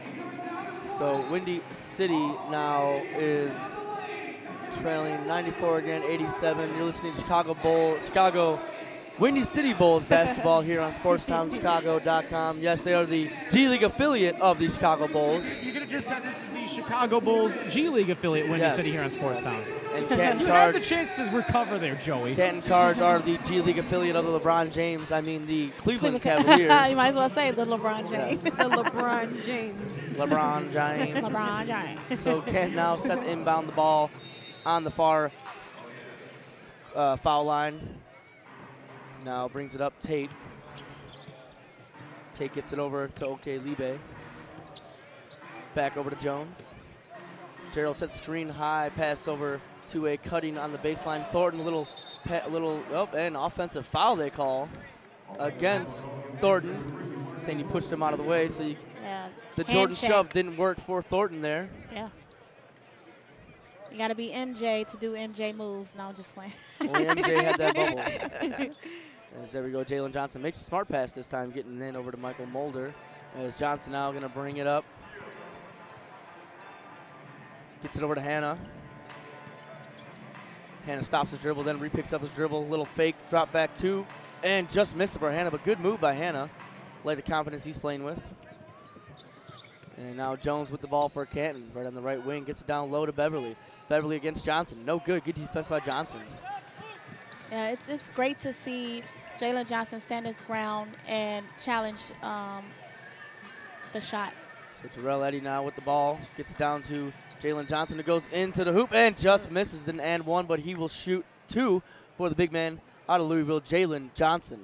B: So Windy City now is trailing ninety-four again, eighty-seven. You're listening to Chicago Bull, Chicago Windy City Bulls basketball here on sports town chicago dot com. Yes, they are the G League affiliate of the Chicago Bulls.
P: You could have just said this is the Chicago Bulls G League affiliate, Windy
B: Yes.
P: City here on Sports Town.
B: And Canton
P: You
B: Charge.
P: had the chance to recover there, Joey.
B: Canton Charge are the G League affiliate of the LeBron James. I mean the Cleveland
D: you
B: Cavaliers.
D: might as well say the LeBron James.
B: Yes.
K: The LeBron James.
B: LeBron James.
D: LeBron James.
B: So Kent now set to inbound the ball on the far uh, foul line. Now brings it up Tate. Tate gets it over to Okelibe. Back over to Jones. Gerald sets screen high, pass over to a cutting on the baseline. Thornton, little, pa- little, oh, and offensive foul they call against Thornton, saying he pushed him out of the way. So you,
D: Yeah.
B: the
D: Hand
B: Jordan
D: check.
B: shove didn't work for Thornton there.
D: Yeah. You got to be M J to do M J moves. No, I'm just playing.
B: Only M J had that bubble. As there we go, Jalen Johnson makes a smart pass this time, getting in over to Michael Mulder. As Johnson now going to bring it up. Gets it over to Hannah. Hannah stops his dribble, then repicks up his dribble. Little fake, drop back two, and just missed it for Hannah, but good move by Hannah. Like the confidence he's playing with. And now Jones with the ball for Canton, right on the right wing. Gets it down low to Beverly. Beverly against Johnson. No good. Good defense by Johnson.
D: Yeah, it's it's great to see Jalen Johnson stand his ground and challenge um, the shot.
B: So Terrell Eddy now with the ball. Gets it down to Jalen Johnson, who goes into the hoop and just misses the and one, but he will shoot two for the big man out of Louisville, Jalen Johnson.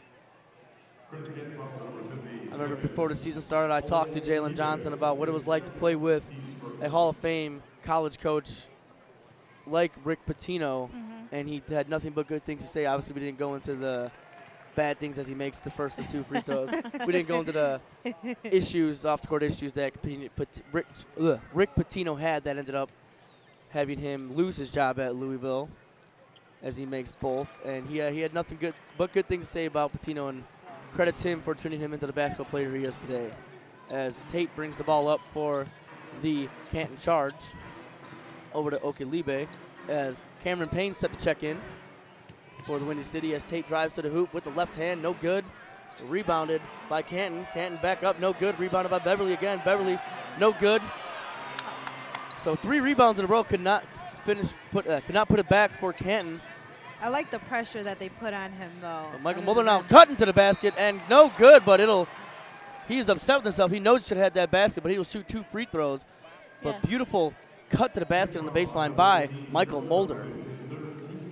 B: I remember before the season started, I talked to Jalen Johnson about what it was like to play with a Hall of Fame college coach like Rick Pitino,
D: Mhm.
B: and he had nothing but good things to say. Obviously, we didn't go into the bad things as he makes the first of two free throws. We didn't go into the issues, off-the-court issues that Pit- Pit- Rick, ugh, Rick Pitino had that ended up having him lose his job at Louisville, as he makes both. And he, uh, he had nothing good but good things to say about Pitino, and credits him for turning him into the basketball player he is today. As Tate brings the ball up for the Canton Charge over to Okelibe, as Cameron Payne set to check in for the Windy City, as Tate drives to the hoop with the left hand, no good. Rebounded by Canton. Canton back up, no good. Rebounded by Beverly again. Beverly, no good. So three rebounds in a row, could not finish, put uh, could not put it back for Canton.
K: I like the pressure that they put on him, though.
B: So Michael Mulder now cutting to the basket, and no good, but it'll, he's upset with himself. He knows he should have had that basket, but he'll shoot two free throws. But
D: Yeah.
B: beautiful cut to the basket on the baseline by Michael Mulder.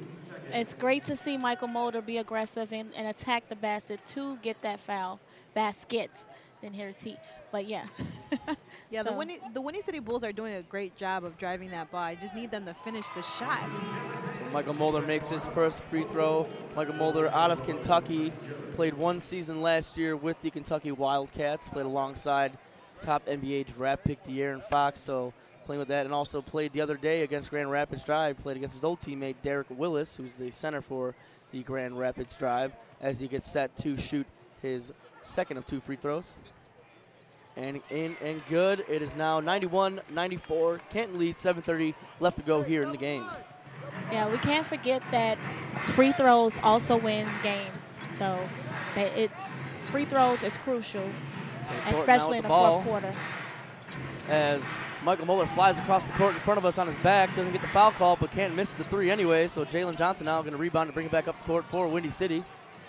D: it's great to see Michael Mulder be aggressive and, and attack the basket to get that foul. Baskets. Didn't hear the T. But, yeah.
K: Yeah,
D: so.
K: the Windy, the Windy City Bulls are doing a great job of driving that ball. I just need them to finish the shot.
B: So Michael Mulder makes his first free throw. Michael Mulder out of Kentucky. Played one season last year with the Kentucky Wildcats. Played alongside top N B A draft pick De'Aaron Fox. So playing with that, and also played the other day against Grand Rapids Drive. Played against his old teammate Derek Willis, who's the center for the Grand Rapids Drive, as he gets set to shoot his second of two free throws. And in and good. It is now ninety-one ninety-four. Canton leads, seven thirty left to go here in the game.
D: Yeah, we can't forget that free throws also wins games. So that it free throws is crucial,
B: so
D: especially in the, the fourth quarter.
B: As Michael Mulder flies across the court in front of us on his back, doesn't get the foul call, but Canton misses the three anyway. So Jalen Johnson now going to rebound and bring it back up the court for Windy City.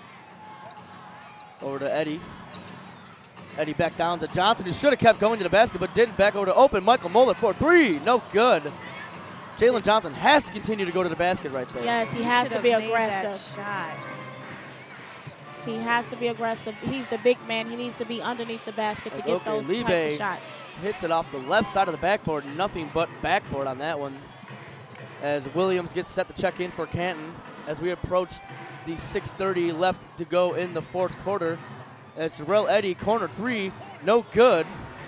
B: Over to Eddie. Eddie back down to Johnson, who should have kept going to the basket, but didn't. Back over to open. Michael Mulder for three. No good. Jalen Johnson has to continue to go to the basket right there.
D: Yes, he, he has to be aggressive.
K: Shot.
D: He has to be aggressive. He's the big man. He needs to be underneath the basket
B: That's
D: to get
B: okay.
D: those
B: Libe
D: types of shots.
B: Hits it off the left side of the backboard. Nothing but backboard on that one. As Williams gets set to check in for Canton as we approach the six thirty left to go in the fourth quarter. As Jarrell Eddy, corner three, no good.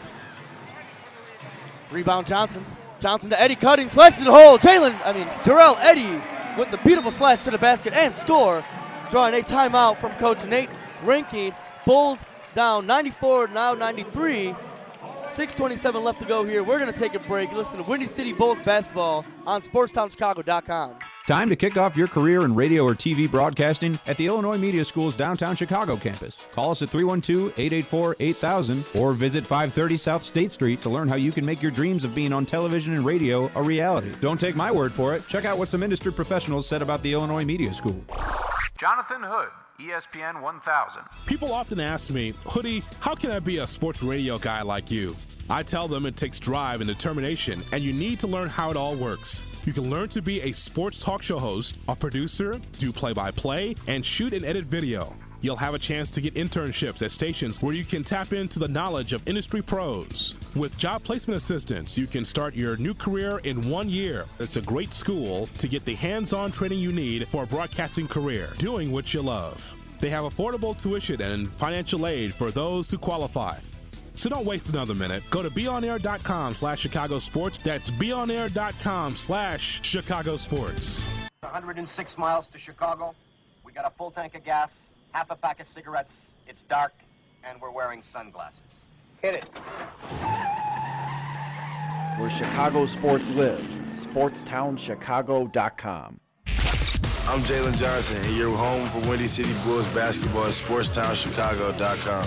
B: Rebound Johnson. Johnson to Eddy, cutting, slash to the hole. Jalen, I mean, Jarrell Eddy with the beautiful slash to the basket and score. Drawing a timeout from Coach Nate Rinking. Bulls down ninety-four, now ninety-three. six twenty-seven left to go here. We're going to take a break. Listen to Windy City Bulls basketball on sports town chicago dot com.
L: Time to kick off your career in radio or T V broadcasting at the Illinois Media School's downtown Chicago campus. Call us at three one two, eight eight four, eight thousand or visit five thirty South State Street to learn how you can make your dreams of being on television and radio a reality. Don't take my word for it. Check out what some industry professionals said about the Illinois Media School.
M: Jonathan Hood, E S P N one thousand.
E: People often ask me, Hoodie, how can I be a sports radio guy like you? I tell them it takes drive and determination, and you need to learn how it all works. You can learn to be a sports talk show host, a producer, do play-by-play, and shoot and edit video. You'll have a chance to get internships at stations where you can tap into the knowledge of industry pros. With job placement assistance, you can start your new career in one year. It's a great school to get the hands-on training you need for a broadcasting career, doing what you love. They have affordable tuition and financial aid for those who qualify. So don't waste another minute. Go to beonair.com slash Chicago Sports. That's beonair.com slash Chicago Sports.
F: one hundred six miles to Chicago. We got a full tank of gas, half a pack of cigarettes. It's dark, and we're wearing sunglasses. Hit it.
G: Where Chicago sports live. sports town chicago dot com.
Q: I'm Jalen Johnson, and you're home for Windy City Bulls basketball at sports town chicago dot com.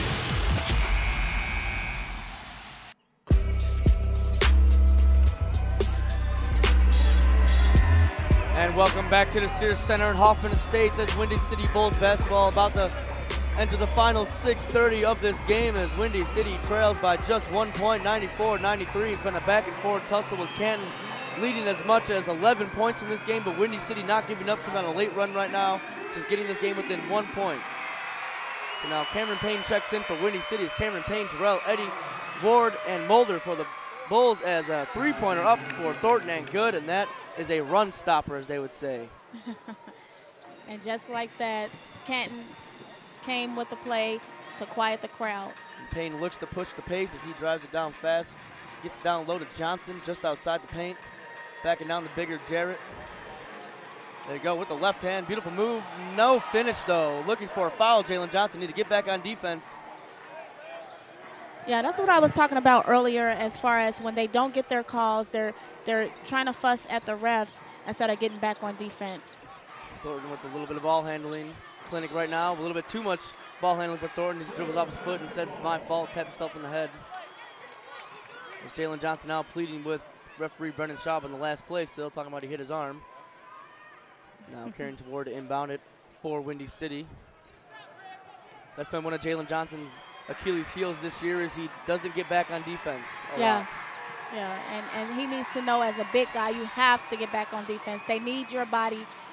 B: And welcome back to the Sears Center in Hoffman Estates as Windy City Bulls basketball about to enter the final six thirty of this game as Windy City trails by just one point, ninety-four ninety-three. It's been a back and forth tussle with Canton leading as much as eleven points in this game, but Windy City not giving up, coming on a late run right now, just getting this game within one point. So now Cameron Payne checks in for Windy City as Cameron Payne, Jarrell, Eddy, Ward, and Mulder for the Bulls as a three-pointer up for Thornton and good, and that is a run stopper, as they would say.
D: And just like that, Canton came with the play to quiet the crowd.
B: And Payne looks to push the pace as he drives it down fast, gets down low to Johnson just outside the paint, backing down the bigger Jarrett. There you go with the left hand, beautiful move. No finish though. Looking for a foul, Jalen Johnson need to get back on defense.
D: Yeah, that's what I was talking about earlier as far as when they don't get their calls, they're they're trying to fuss at the refs instead of getting back on defense.
B: Thornton with a little bit of ball handling clinic right now. A little bit too much ball handling for Thornton. He dribbles off his foot and says it's my fault, tapped himself in the head. As Jalen Johnson now pleading with referee Brendan Schaub in the last play, still talking about he hit his arm. Now carrying toward to inbound it for Windy City. That's been one of Jalen Johnson's Achilles' heels this year is he doesn't get back on defense a
D: yeah.
B: lot.
D: Yeah, and, and he needs to know as a big guy, you have to get back on defense. They need your body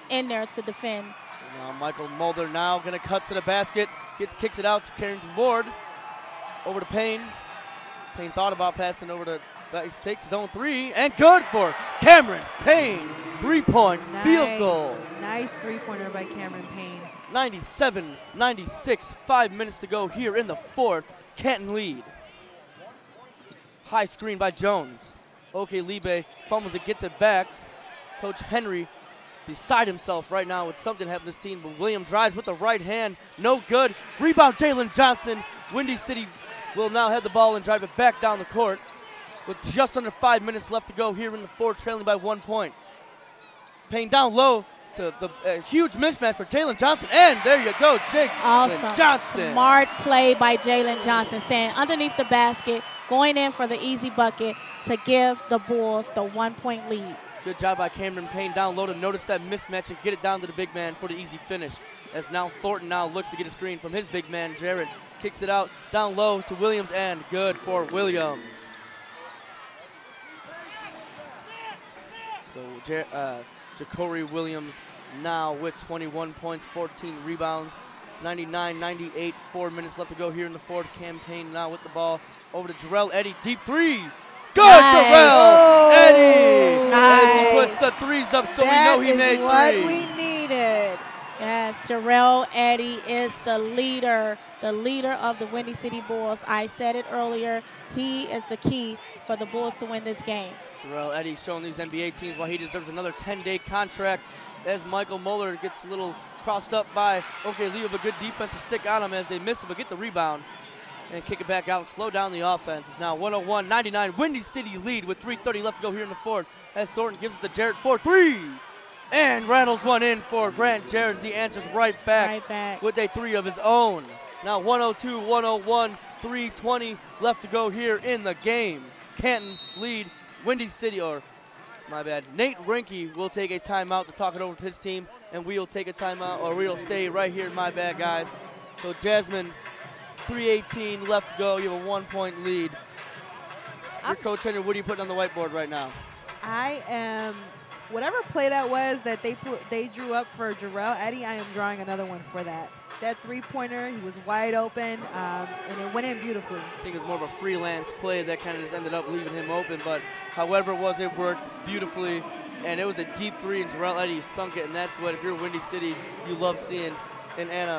D: in there to defend.
B: So now Michael Mulder now going to cut to the basket, gets kicks it out to Carrington Ward, over to Payne. Payne thought about passing over to, he takes his own three, and good for Cameron Payne. Three-point
K: nice.
B: field goal.
K: Nice three-pointer by Cameron Payne.
B: ninety-seven ninety-six, five minutes to go here in the fourth. Canton lead. High screen by Jones. Okay, Libe fumbles it, gets it back. Coach Henry beside himself right now with something happening to his team, but Williams drives with the right hand. No good. Rebound, Jalen Johnson. Windy City will now have the ball and drive it back down the court with just under five minutes left to go here in the fourth, trailing by one point. Payne down low to the uh, huge mismatch for Jalen Johnson, and there you go, Jake
D: Awesome.
B: Johnson.
D: Smart play by Jalen Johnson, staying underneath the basket, going in for the easy bucket to give the Bulls the one-point lead.
B: Good job by Cameron Payne down low to notice that mismatch and get it down to the big man for the easy finish. As now Thornton now looks to get a screen from his big man, Jarrett. Kicks it out down low to Williams, and good for Williams. So uh, Ja'Cory Williams now with twenty-one points, fourteen rebounds, ninety-nine ninety-eight, four minutes left to go here in the fourth. Campaign now with the ball over to Jarrell Eddy, deep three. Good,
K: nice.
B: Jarrell Eddy,
K: nice.
B: as he puts the threes up, so
K: that
B: we know he made
K: what
B: three.
K: we needed.
D: Yes, Jarrell Eddy is the leader, the leader of the Windy City Bulls. I said it earlier, he is the key for the Bulls to win this game.
B: Jarrell Eddy showing these N B A teams why he deserves another ten-day contract as Michael Muller gets a little crossed up by OK Leo, but good defensive stick on him as they miss it, but get the rebound and kick it back out and slow down the offense. It's now one oh one ninety-nine, Windy City lead with three thirty left to go here in the fourth as Thornton gives it to Jarrett for three. And rattles one in for Grant Jarrett. He answers right back,
D: right back
B: with a three of his own. Now one oh two one oh one, three twenty left to go here in the game. Canton lead Windy City, or my bad, Nate Rinke will take a timeout to talk it over with his team, and we'll take a timeout, or we'll stay right here, my bad, guys. So Jasmine, three eighteen left to go. You have a one-point lead. Your
K: I'm
B: Coach Henry, what are you putting on the whiteboard right now?
K: I am, whatever play that was that they put, they drew up for Jarrell Eddy, I am drawing another one for that. That three-pointer, he was wide open, um, and it went in beautifully.
B: I think it was more of a freelance play that kind of just ended up leaving him open, but however it was, it worked beautifully, and it was a deep three, and Jarrell Eddy sunk it, and that's what, if you're Windy City, you love seeing. And Anna,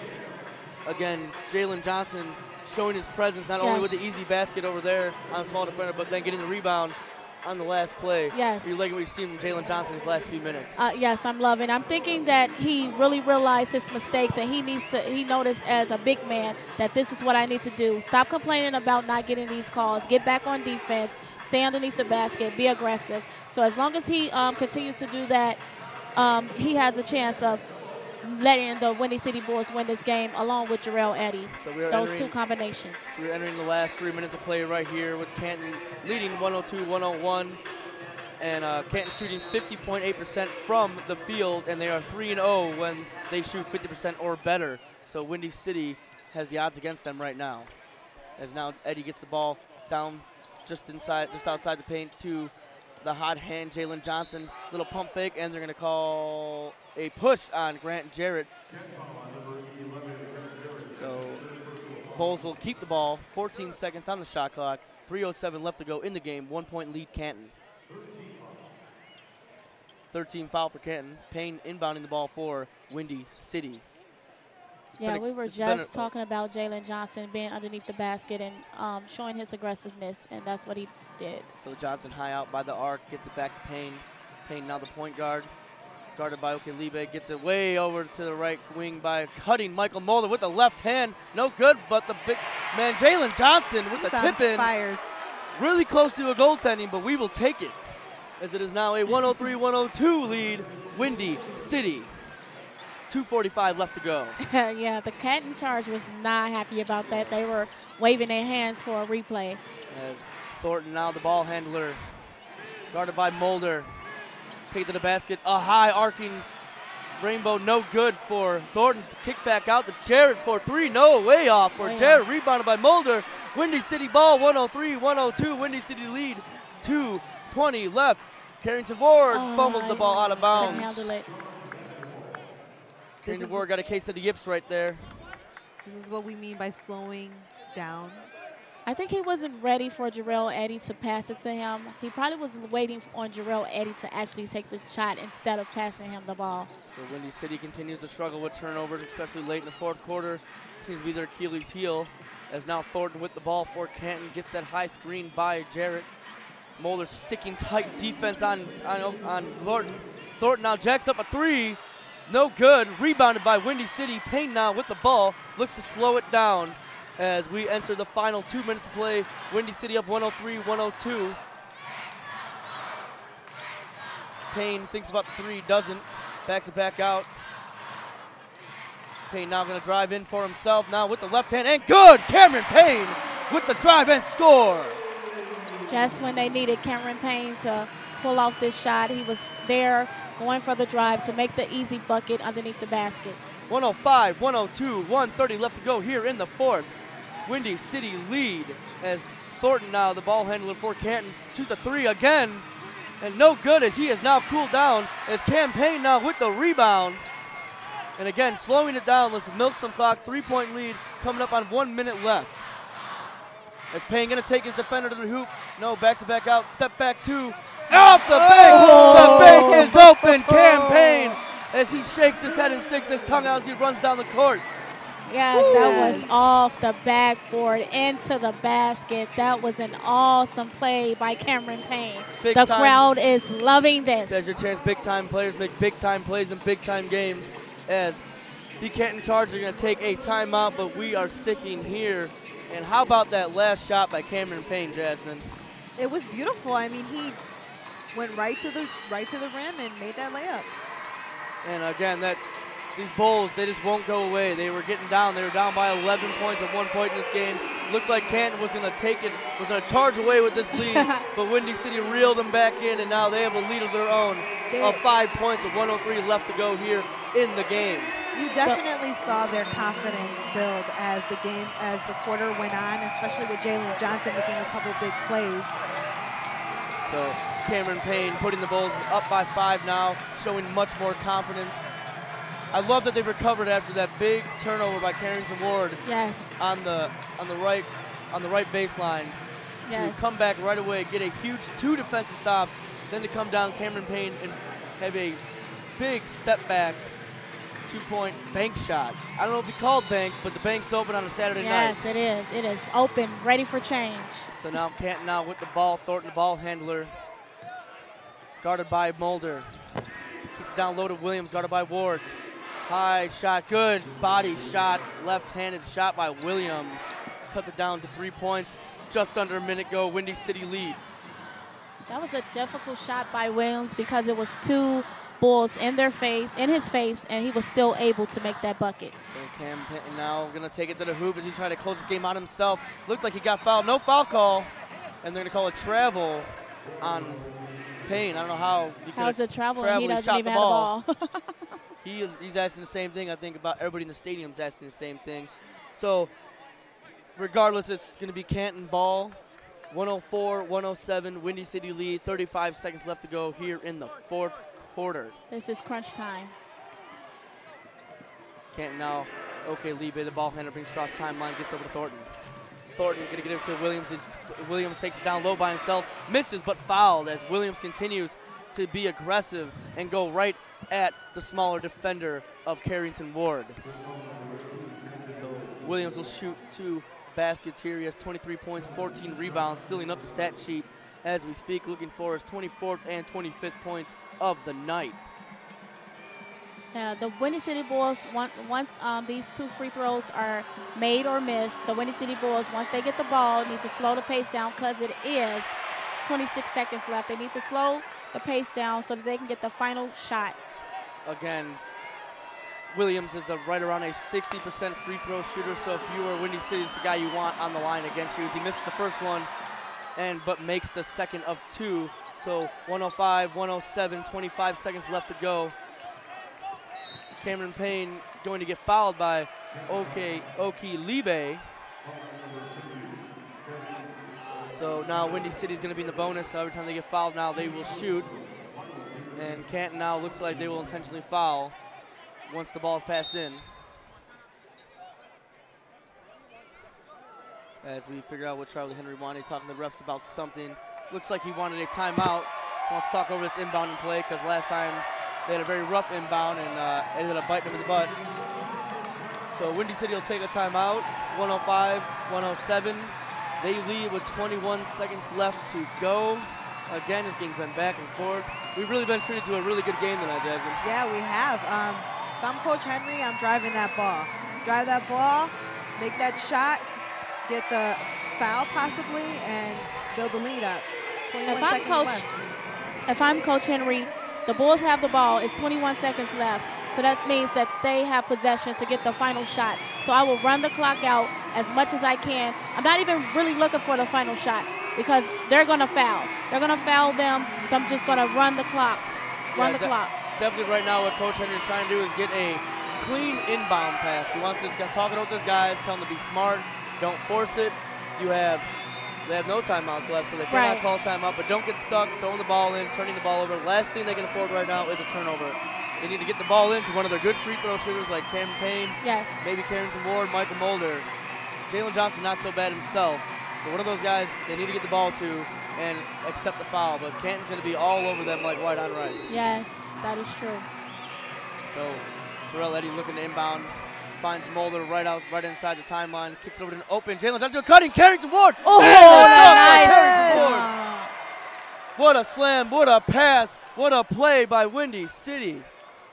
B: again, Jalen Johnson showing his presence, not
D: yes.
B: only with the easy basket over there on a small defender, but then getting the rebound on the last play.
D: Yes.
B: You like what you've seen from Jalen Johnson his last few minutes.
D: Uh, yes, I'm loving. I'm thinking that he really realized his mistakes, and he needs to. He noticed as a big man that this is what I need to do. Stop complaining about not getting these calls. Get back on defense. Stay underneath the basket. Be aggressive. So as long as he um, continues to do that, um, he has a chance of letting the Windy City Bulls win this game, along with Jarrell Eddy.
B: So we are
D: Those
B: entering,
D: two combinations.
B: So we're entering the last three minutes of play right here with Canton leading one oh two one oh one. And uh, Canton shooting fifty point eight percent from the field, and they are three and oh when they shoot fifty percent or better. So Windy City has the odds against them right now. As now Eddy gets the ball down just inside, just outside the paint to the hot hand, Jalen Johnson. Little pump fake, and they're going to call a push on Grant Jarrett. So Bulls will keep the ball. fourteen seconds on the shot clock. three oh seven left to go in the game. One point lead Canton. thirteen foul for Canton. Payne inbounding the ball for Windy City. It's
D: yeah,
B: a,
D: we were just talking about Jalen Johnson being underneath the basket and um, showing his aggressiveness, and that's what he did.
B: So Johnson high out by the arc, gets it back to Payne. Payne now the point guard. Guarded by Okelibe, gets it way over to the right wing by cutting Michael Mulder with the left hand. No good, but the big man, Jalen Johnson with
K: He's
B: the tip in.
K: Fire.
B: Really close to a goaltending, but we will take it, as it is now a one oh three one oh two lead, Windy City. two forty-five left to go.
D: Yeah, the Canton Charge was not happy about that. They were waving their hands for a replay.
B: As Thornton now the ball handler, guarded by Mulder. Take it to the basket, a high arcing rainbow, no good for Thornton. Kick back out to Jarrett for three, no, way off for way Jarrett. Off. Rebounded by Mulder. Windy City ball, one oh three one oh two. Windy City lead, two twenty left. Carrington Ward oh, fumbles the ball out of bounds.
D: Handle it.
B: Carrington Ward got a case of the yips right there.
K: This is what we mean by slowing down.
D: I think he wasn't ready for Jarrell Eddy to pass it to him. He probably was waiting on Jarrell Eddy to actually take the shot instead of passing him the ball.
B: So Windy City continues to struggle with turnovers, especially late in the fourth quarter. Seems to be their Achilles heel, as now Thornton with the ball for Canton gets that high screen by Jarrett. Mulder sticking tight defense on, on, on Thornton. Thornton now jacks up a three. No good. Rebounded by Windy City. Payne now with the ball. Looks to slow it down as we enter the final two minutes of play. Windy City up one oh three one oh two. Payne thinks about the three, doesn't. Backs it back out. Payne now going to drive in for himself. Now with the left hand, and good! Cameron Payne with the drive and score.
D: Just when they needed Cameron Payne to pull off this shot, he was there going for the drive to make the easy bucket underneath the basket.
B: one oh five one oh two, one thirty left to go here in the fourth. Windy City lead as Thornton now, the ball handler for Canton, shoots a three again. And no good as he has now cooled down as Cam Payne now with the rebound. And again, slowing it down, let's milk some clock, three-point lead coming up on one minute left. As Payne gonna take his defender to the hoop. No, backs it back out, step back two. Off the bank, oh. The bank is open, Cam Payne, as he shakes his head and sticks his tongue out as he runs down the court.
D: Yes, Woo. That was off the backboard into the basket. That was an awesome play by Cameron Payne. Big the time. Crowd is loving this.
B: There's your chance. Big time players make big time plays in big time games. As the Canton Chargers are going to take a timeout, but we are sticking here. And how about that last shot by Cameron Payne, Jasmine?
K: It was beautiful. I mean, he went right to the right to the rim and made that layup.
B: And again, that these Bulls, they just won't go away. They were getting down. They were down by eleven points at one point in this game. Looked like Canton was going to take it, was going to charge away with this lead, but Windy City reeled them back in, and now they have a lead of their own of five points with one oh three left to go here in the game.
K: You definitely saw their confidence build as the game, as the quarter went on, especially with Jalen Johnson making a couple big plays.
B: So Cameron Payne putting the Bulls up by five now, showing much more confidence. I love that they recovered after that big turnover by Carrington Ward.
D: Yes.
B: On the on the right on the right baseline.
D: Yes.
B: To come back right away, get a huge two defensive stops, then to come down Cameron Payne and have a big step back two-point bank shot. I don't know if you called bank, but the bank's open on a Saturday
D: yes,
B: night.
D: Yes, it is. It is open, ready for change.
B: So now Canton now with the ball. Thornton, the ball handler, guarded by Mulder. Kicks it down low to Williams, guarded by Ward. High shot, good body shot, left-handed shot by Williams. Cuts it down to three points. Just under a minute go, Windy City lead.
D: That was a difficult shot by Williams because it was two Bulls in their face, in his face, and he was still able to make that bucket.
B: So Cam Payne now gonna take it to the hoop as he's trying to close this game out himself. Looked like he got fouled, no foul call, and they're gonna call a travel on Payne. I don't know how. He
D: How's it travel?
B: travel?
D: He doesn't
B: shot
D: even
B: the
D: have the ball.
B: he, he's asking the same thing. I think about everybody in the stadium's asking the same thing. So regardless, it's gonna be Canton ball. one oh four one oh seven, Windy City lead, thirty-five seconds left to go here in the fourth quarter.
D: This is crunch time.
B: Canton now, okay, Liebe, the ball handler, brings across timeline, gets over to Thornton. Thornton's gonna get it to Williams. It's, Williams takes it down low by himself, misses but fouled as Williams continues to be aggressive and go right at the smaller defender of Carrington Ward. So Williams will shoot two baskets here. He has twenty-three points, fourteen rebounds, filling up the stat sheet as we speak, looking for his twenty-fourth and twenty-fifth points of the night.
D: Yeah, the Windy City Bulls, once um, these two free throws are made or missed, the Windy City Bulls, once they get the ball, need to slow the pace down because it is twenty-six seconds left. They need to slow the pace down so that they can get the final shot.
B: Again, Williams is a right around a sixty percent free throw shooter, so if you were Windy City, it's the guy you want on the line against you. He missed the first one, and but makes the second of two. So one oh five one oh seven, twenty-five seconds left to go. Cameron Payne going to get fouled by Oki, Oki Libe. So now Windy City is going to be in the bonus, so every time they get fouled now, they will shoot. And Canton now looks like they will intentionally foul once the ball is passed in. As we figure out what Charlie Henry wanted, talking to the refs about something. Looks like he wanted a timeout. He wants to talk over this inbounding play because last time they had a very rough inbound and uh, ended up biting him in the butt. So Windy City will take a timeout. one oh five, one oh seven. They lead with twenty-one seconds left to go. Again, this game's been back and forth. We've really been treated to a really good game tonight, Jasmine.
K: Yeah, we have. Um, if I'm Coach Henry, I'm driving that ball. Drive that ball, make that shot, get the foul possibly, and build the lead up.
D: If I'm Coach, left. if I'm Coach Henry, the Bulls have the ball. It's twenty-one seconds left. So that means that they have possession to get the final shot. So I will run the clock out as much as I can. I'm not even really looking for the final shot because they're going to foul. They're going to foul them, so I'm just going to run the clock. Run
B: yeah,
D: the
B: de
D: clock.
B: Definitely right now what Coach Henry is trying to do is get a clean inbound pass. He wants to just talk about those guys, tell them to be smart, don't force it. You have, they have no timeouts left, so they cannot
D: right.
B: call timeout, but don't get stuck throwing the ball in, turning the ball over. Last thing they can afford right now is a turnover. They need to get the ball into one of their good free throw shooters like Cameron Payne,
D: yes.
B: maybe Carrington Ward, Michael Mulder. Jalen Johnson not so bad himself, but one of those guys they need to get the ball to and accept the foul. But Canton's going to be all over them like white on rice.
D: Yes, that is true.
B: So Terrell Eddy looking to inbound, finds Mulder right out, right inside the timeline, kicks it over to an open. Jalen Johnson cutting, Carrington Ward.
D: Oh,
B: nice. Carrington Ward. What a slam, what a pass, what a play by Windy City.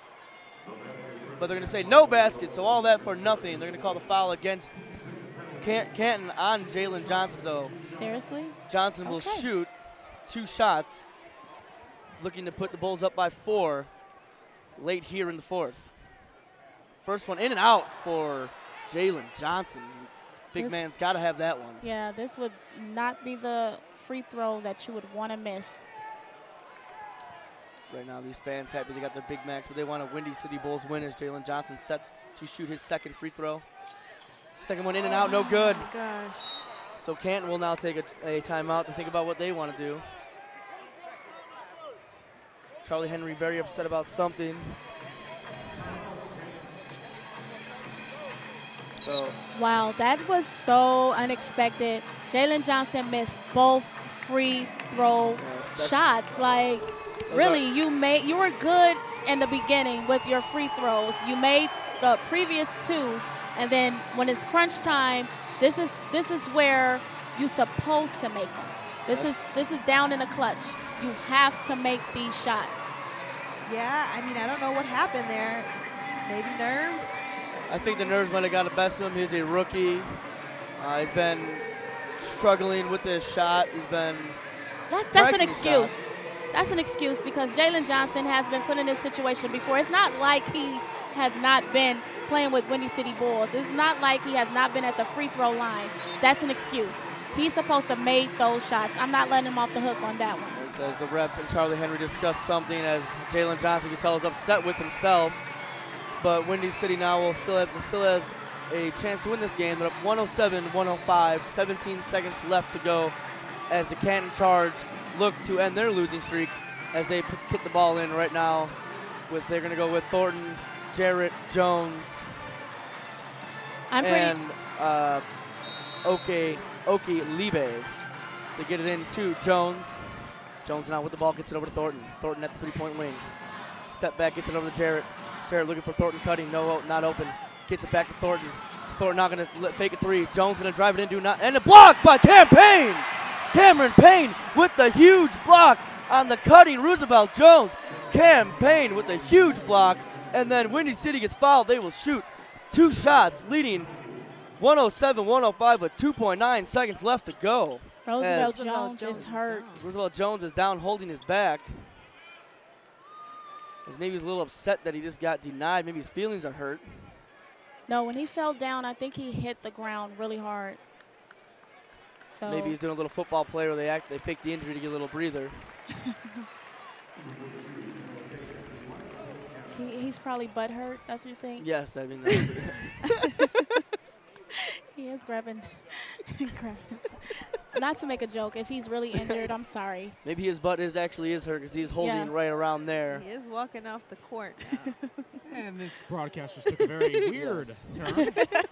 B: But they're going to say no basket, so all that for nothing. They're going to call the foul against Can Canton on Jalen Johnson. So
D: seriously?
B: Johnson will
D: okay.
B: shoot two shots, looking to put the Bulls up by four late here in the fourth. First one in and out for Jalen Johnson. Big
D: this,
B: man's got to have that one.
D: Yeah, this would not be the free throw that you would want to miss.
B: Right now, these fans happy they got their Big Macs, but they want a Windy City Bulls win as Jalen Johnson sets to shoot his second free throw. Second one in and out, no good.
K: Oh my gosh.
B: So Canton will now take a, a timeout to think about what they want to do. Charlie Henry very upset about something. So.
D: Wow, that was so unexpected. Jalen Johnson missed both free throw yes, shots. Like, really, you made you were good in the beginning with your free throws. You made the previous two, and then when it's crunch time, this is this is where you're supposed to make them. This is this is down in the clutch. You have to make these shots.
K: Yeah, I mean, I don't know what happened there. Maybe nerves.
B: I think the nerves might have got the best of him. He's a rookie. Uh, he's been struggling with this shot. He's been.
D: That's that's an excuse. That's an excuse because Jalen Johnson has been put in this situation before. It's not like he has not been playing with Windy City Bulls. It's not like he has not been at the free throw line. That's an excuse. He's supposed to make those shots. I'm not letting him off the hook on that one.
B: It says the ref and Charlie Henry discuss something as Jalen Johnson can tell is upset with himself. But Windy City now will still have still has a chance to win this game. They're up one oh seven, one oh five, seventeen seconds left to go as the Canton Charge look to end their losing streak as they put the ball in right now. With they're going to go with Thornton, Jarrett, Jones,
D: I'm
B: and uh, Oke Oke Libe to get it in to Jones. Jones now with the ball, gets it over to Thornton. Thornton at the three-point wing. Step back, gets it over to Jarrett. Jarrett looking for Thornton cutting, no, not open. Gets it back to Thornton. Thornton not going to fake a three. Jones going to drive it in, do not, and a block by Cam Payne. Cameron Payne with the huge block on the cutting Roosevelt Jones. Cam Payne with the huge block, and then Windy City gets fouled. They will shoot two shots, leading one oh seven, one oh five with two point nine seconds left to go.
D: Roosevelt Jones, Jones is hurt.
B: Roosevelt Jones is down holding his back. As maybe he's a little upset that he just got denied. Maybe his feelings are hurt.
D: No, when he fell down, I think he hit the ground really hard. So
B: maybe he's doing a little football play where they act, they fake the injury to get a little breather.
D: he, he's probably butt hurt. That's what you think?
B: Yes, I mean. That's
D: he is grabbing. grabbing. not to make a joke, if he's really injured, I'm sorry.
B: Maybe his butt is actually is hurt because he's holding
D: Yeah.
B: right around there.
K: He is walking off the court now.
P: And this broadcast just took a very weird
B: Yes.
P: turn.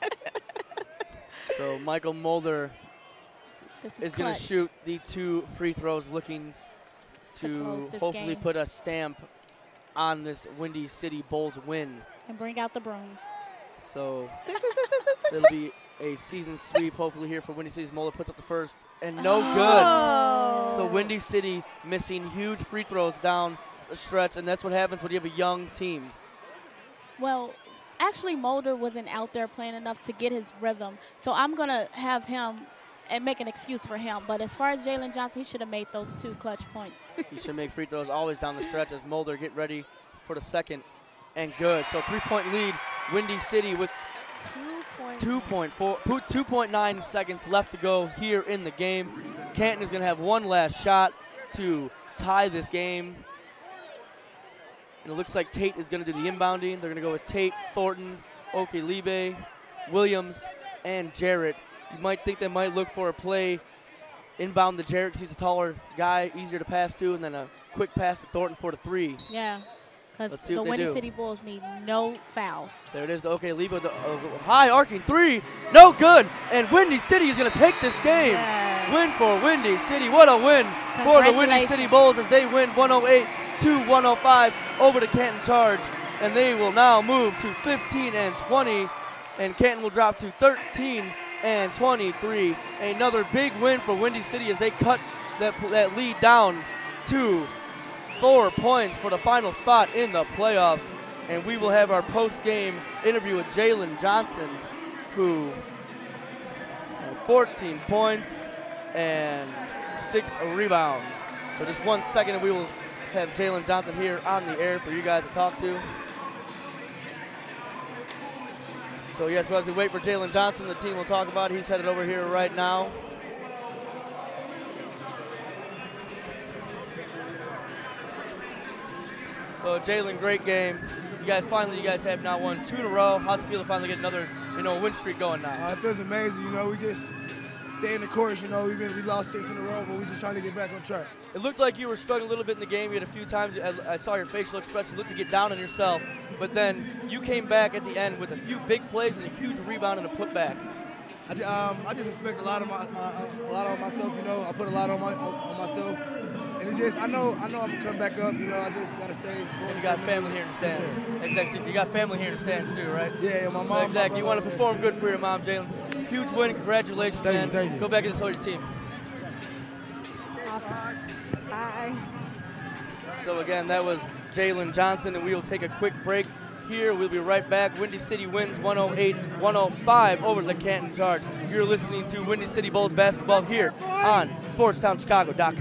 B: So Michael Mulder
D: This is
B: is going to
D: clutch.
B: shoot the two free throws, looking
D: To
B: to
D: close this
B: hopefully
D: game.
B: put a stamp on this Windy City Bulls win.
D: And bring out the brooms.
B: So
K: Six, six, six, six, six, six,
B: it'll be a season sweep hopefully here for Windy City's Mulder puts up the first and no
D: Oh.
B: good. So Windy City missing huge free throws down the stretch, and that's what happens when you have a young team.
D: Well, actually, Mulder wasn't out there playing enough to get his rhythm. So I'm going to have him and make an excuse for him. But as far as Jalen Johnson, he should have made those two clutch points.
B: You should make free throws always down the stretch as Mulder get ready for the second and good. So three-point lead, Windy City with two point four, two point nine seconds left to go here in the game. Canton is going to have one last shot to tie this game. And it looks like Tate is going to do the inbounding. They're going to go with Tate, Thornton, Okelibe, Williams, and Jarrett. You might think they might look for a play inbound to Jarrett because he's a taller guy, easier to pass to, and then a quick pass to Thornton for the three.
D: Yeah,
B: Let's
D: because
B: see
D: the
B: what they
D: Windy
B: do.
D: City Bulls need no fouls.
B: There it is, the Okelibe, the uh, high arcing three, no good, and Windy City is going to take this game.
K: Yes.
B: Win for Windy City. What a win for the Windy City Bulls as they win one oh eight to one oh five over the Canton Charge, and they will now move to fifteen and twenty, and Canton will drop to thirteen and twenty-three. Another big win for Windy City as they cut that, that lead down to four points for the final spot in the playoffs. And we will have our post-game interview with Jalen Johnson, who had fourteen points and six rebounds. So just one second and we will have Jalen Johnson here on the air for you guys to talk to. So yes, as we wait for Jalen Johnson, the team will talk about it. He's headed over here right now. So Jalen, great game. You guys finally, you guys have now won two in a row. How's it feel to finally get another, you know, win streak going now?
R: Uh, it feels amazing. You know, we just stay in the course. You know, we've been, we lost six in a row, but we're just trying to get back on track.
B: It looked like you were struggling a little bit in the game. You had a few times, I, I saw your facial expression, you looked to get down on yourself, but then you came back at the end with a few big plays and a huge rebound and a putback.
R: I, ju- um, I just expect a lot of my, uh, a lot on myself. You know, I put a lot on my on, on myself, and it's just I know I know I'm gonna come back up. You know, I just gotta stay.
B: You got family here in the stands. Exactly. You got family here in the stands too, right?
R: Yeah, yeah, my
B: So
R: mom,
B: exactly.
R: my
B: You want to
R: brother.
B: perform good for your mom, Jalen. Huge win. Congratulations,
R: Thank you,
B: man.
R: thank you.
B: Go back and show your team.
K: Awesome. Bye.
B: So again, that was Jalen Johnson, and we will take a quick break here. We'll be right back. Windy City wins one oh eight one oh five over the Canton Charge. You're listening to Windy City Bulls basketball here on Sports Town Chicago dot com.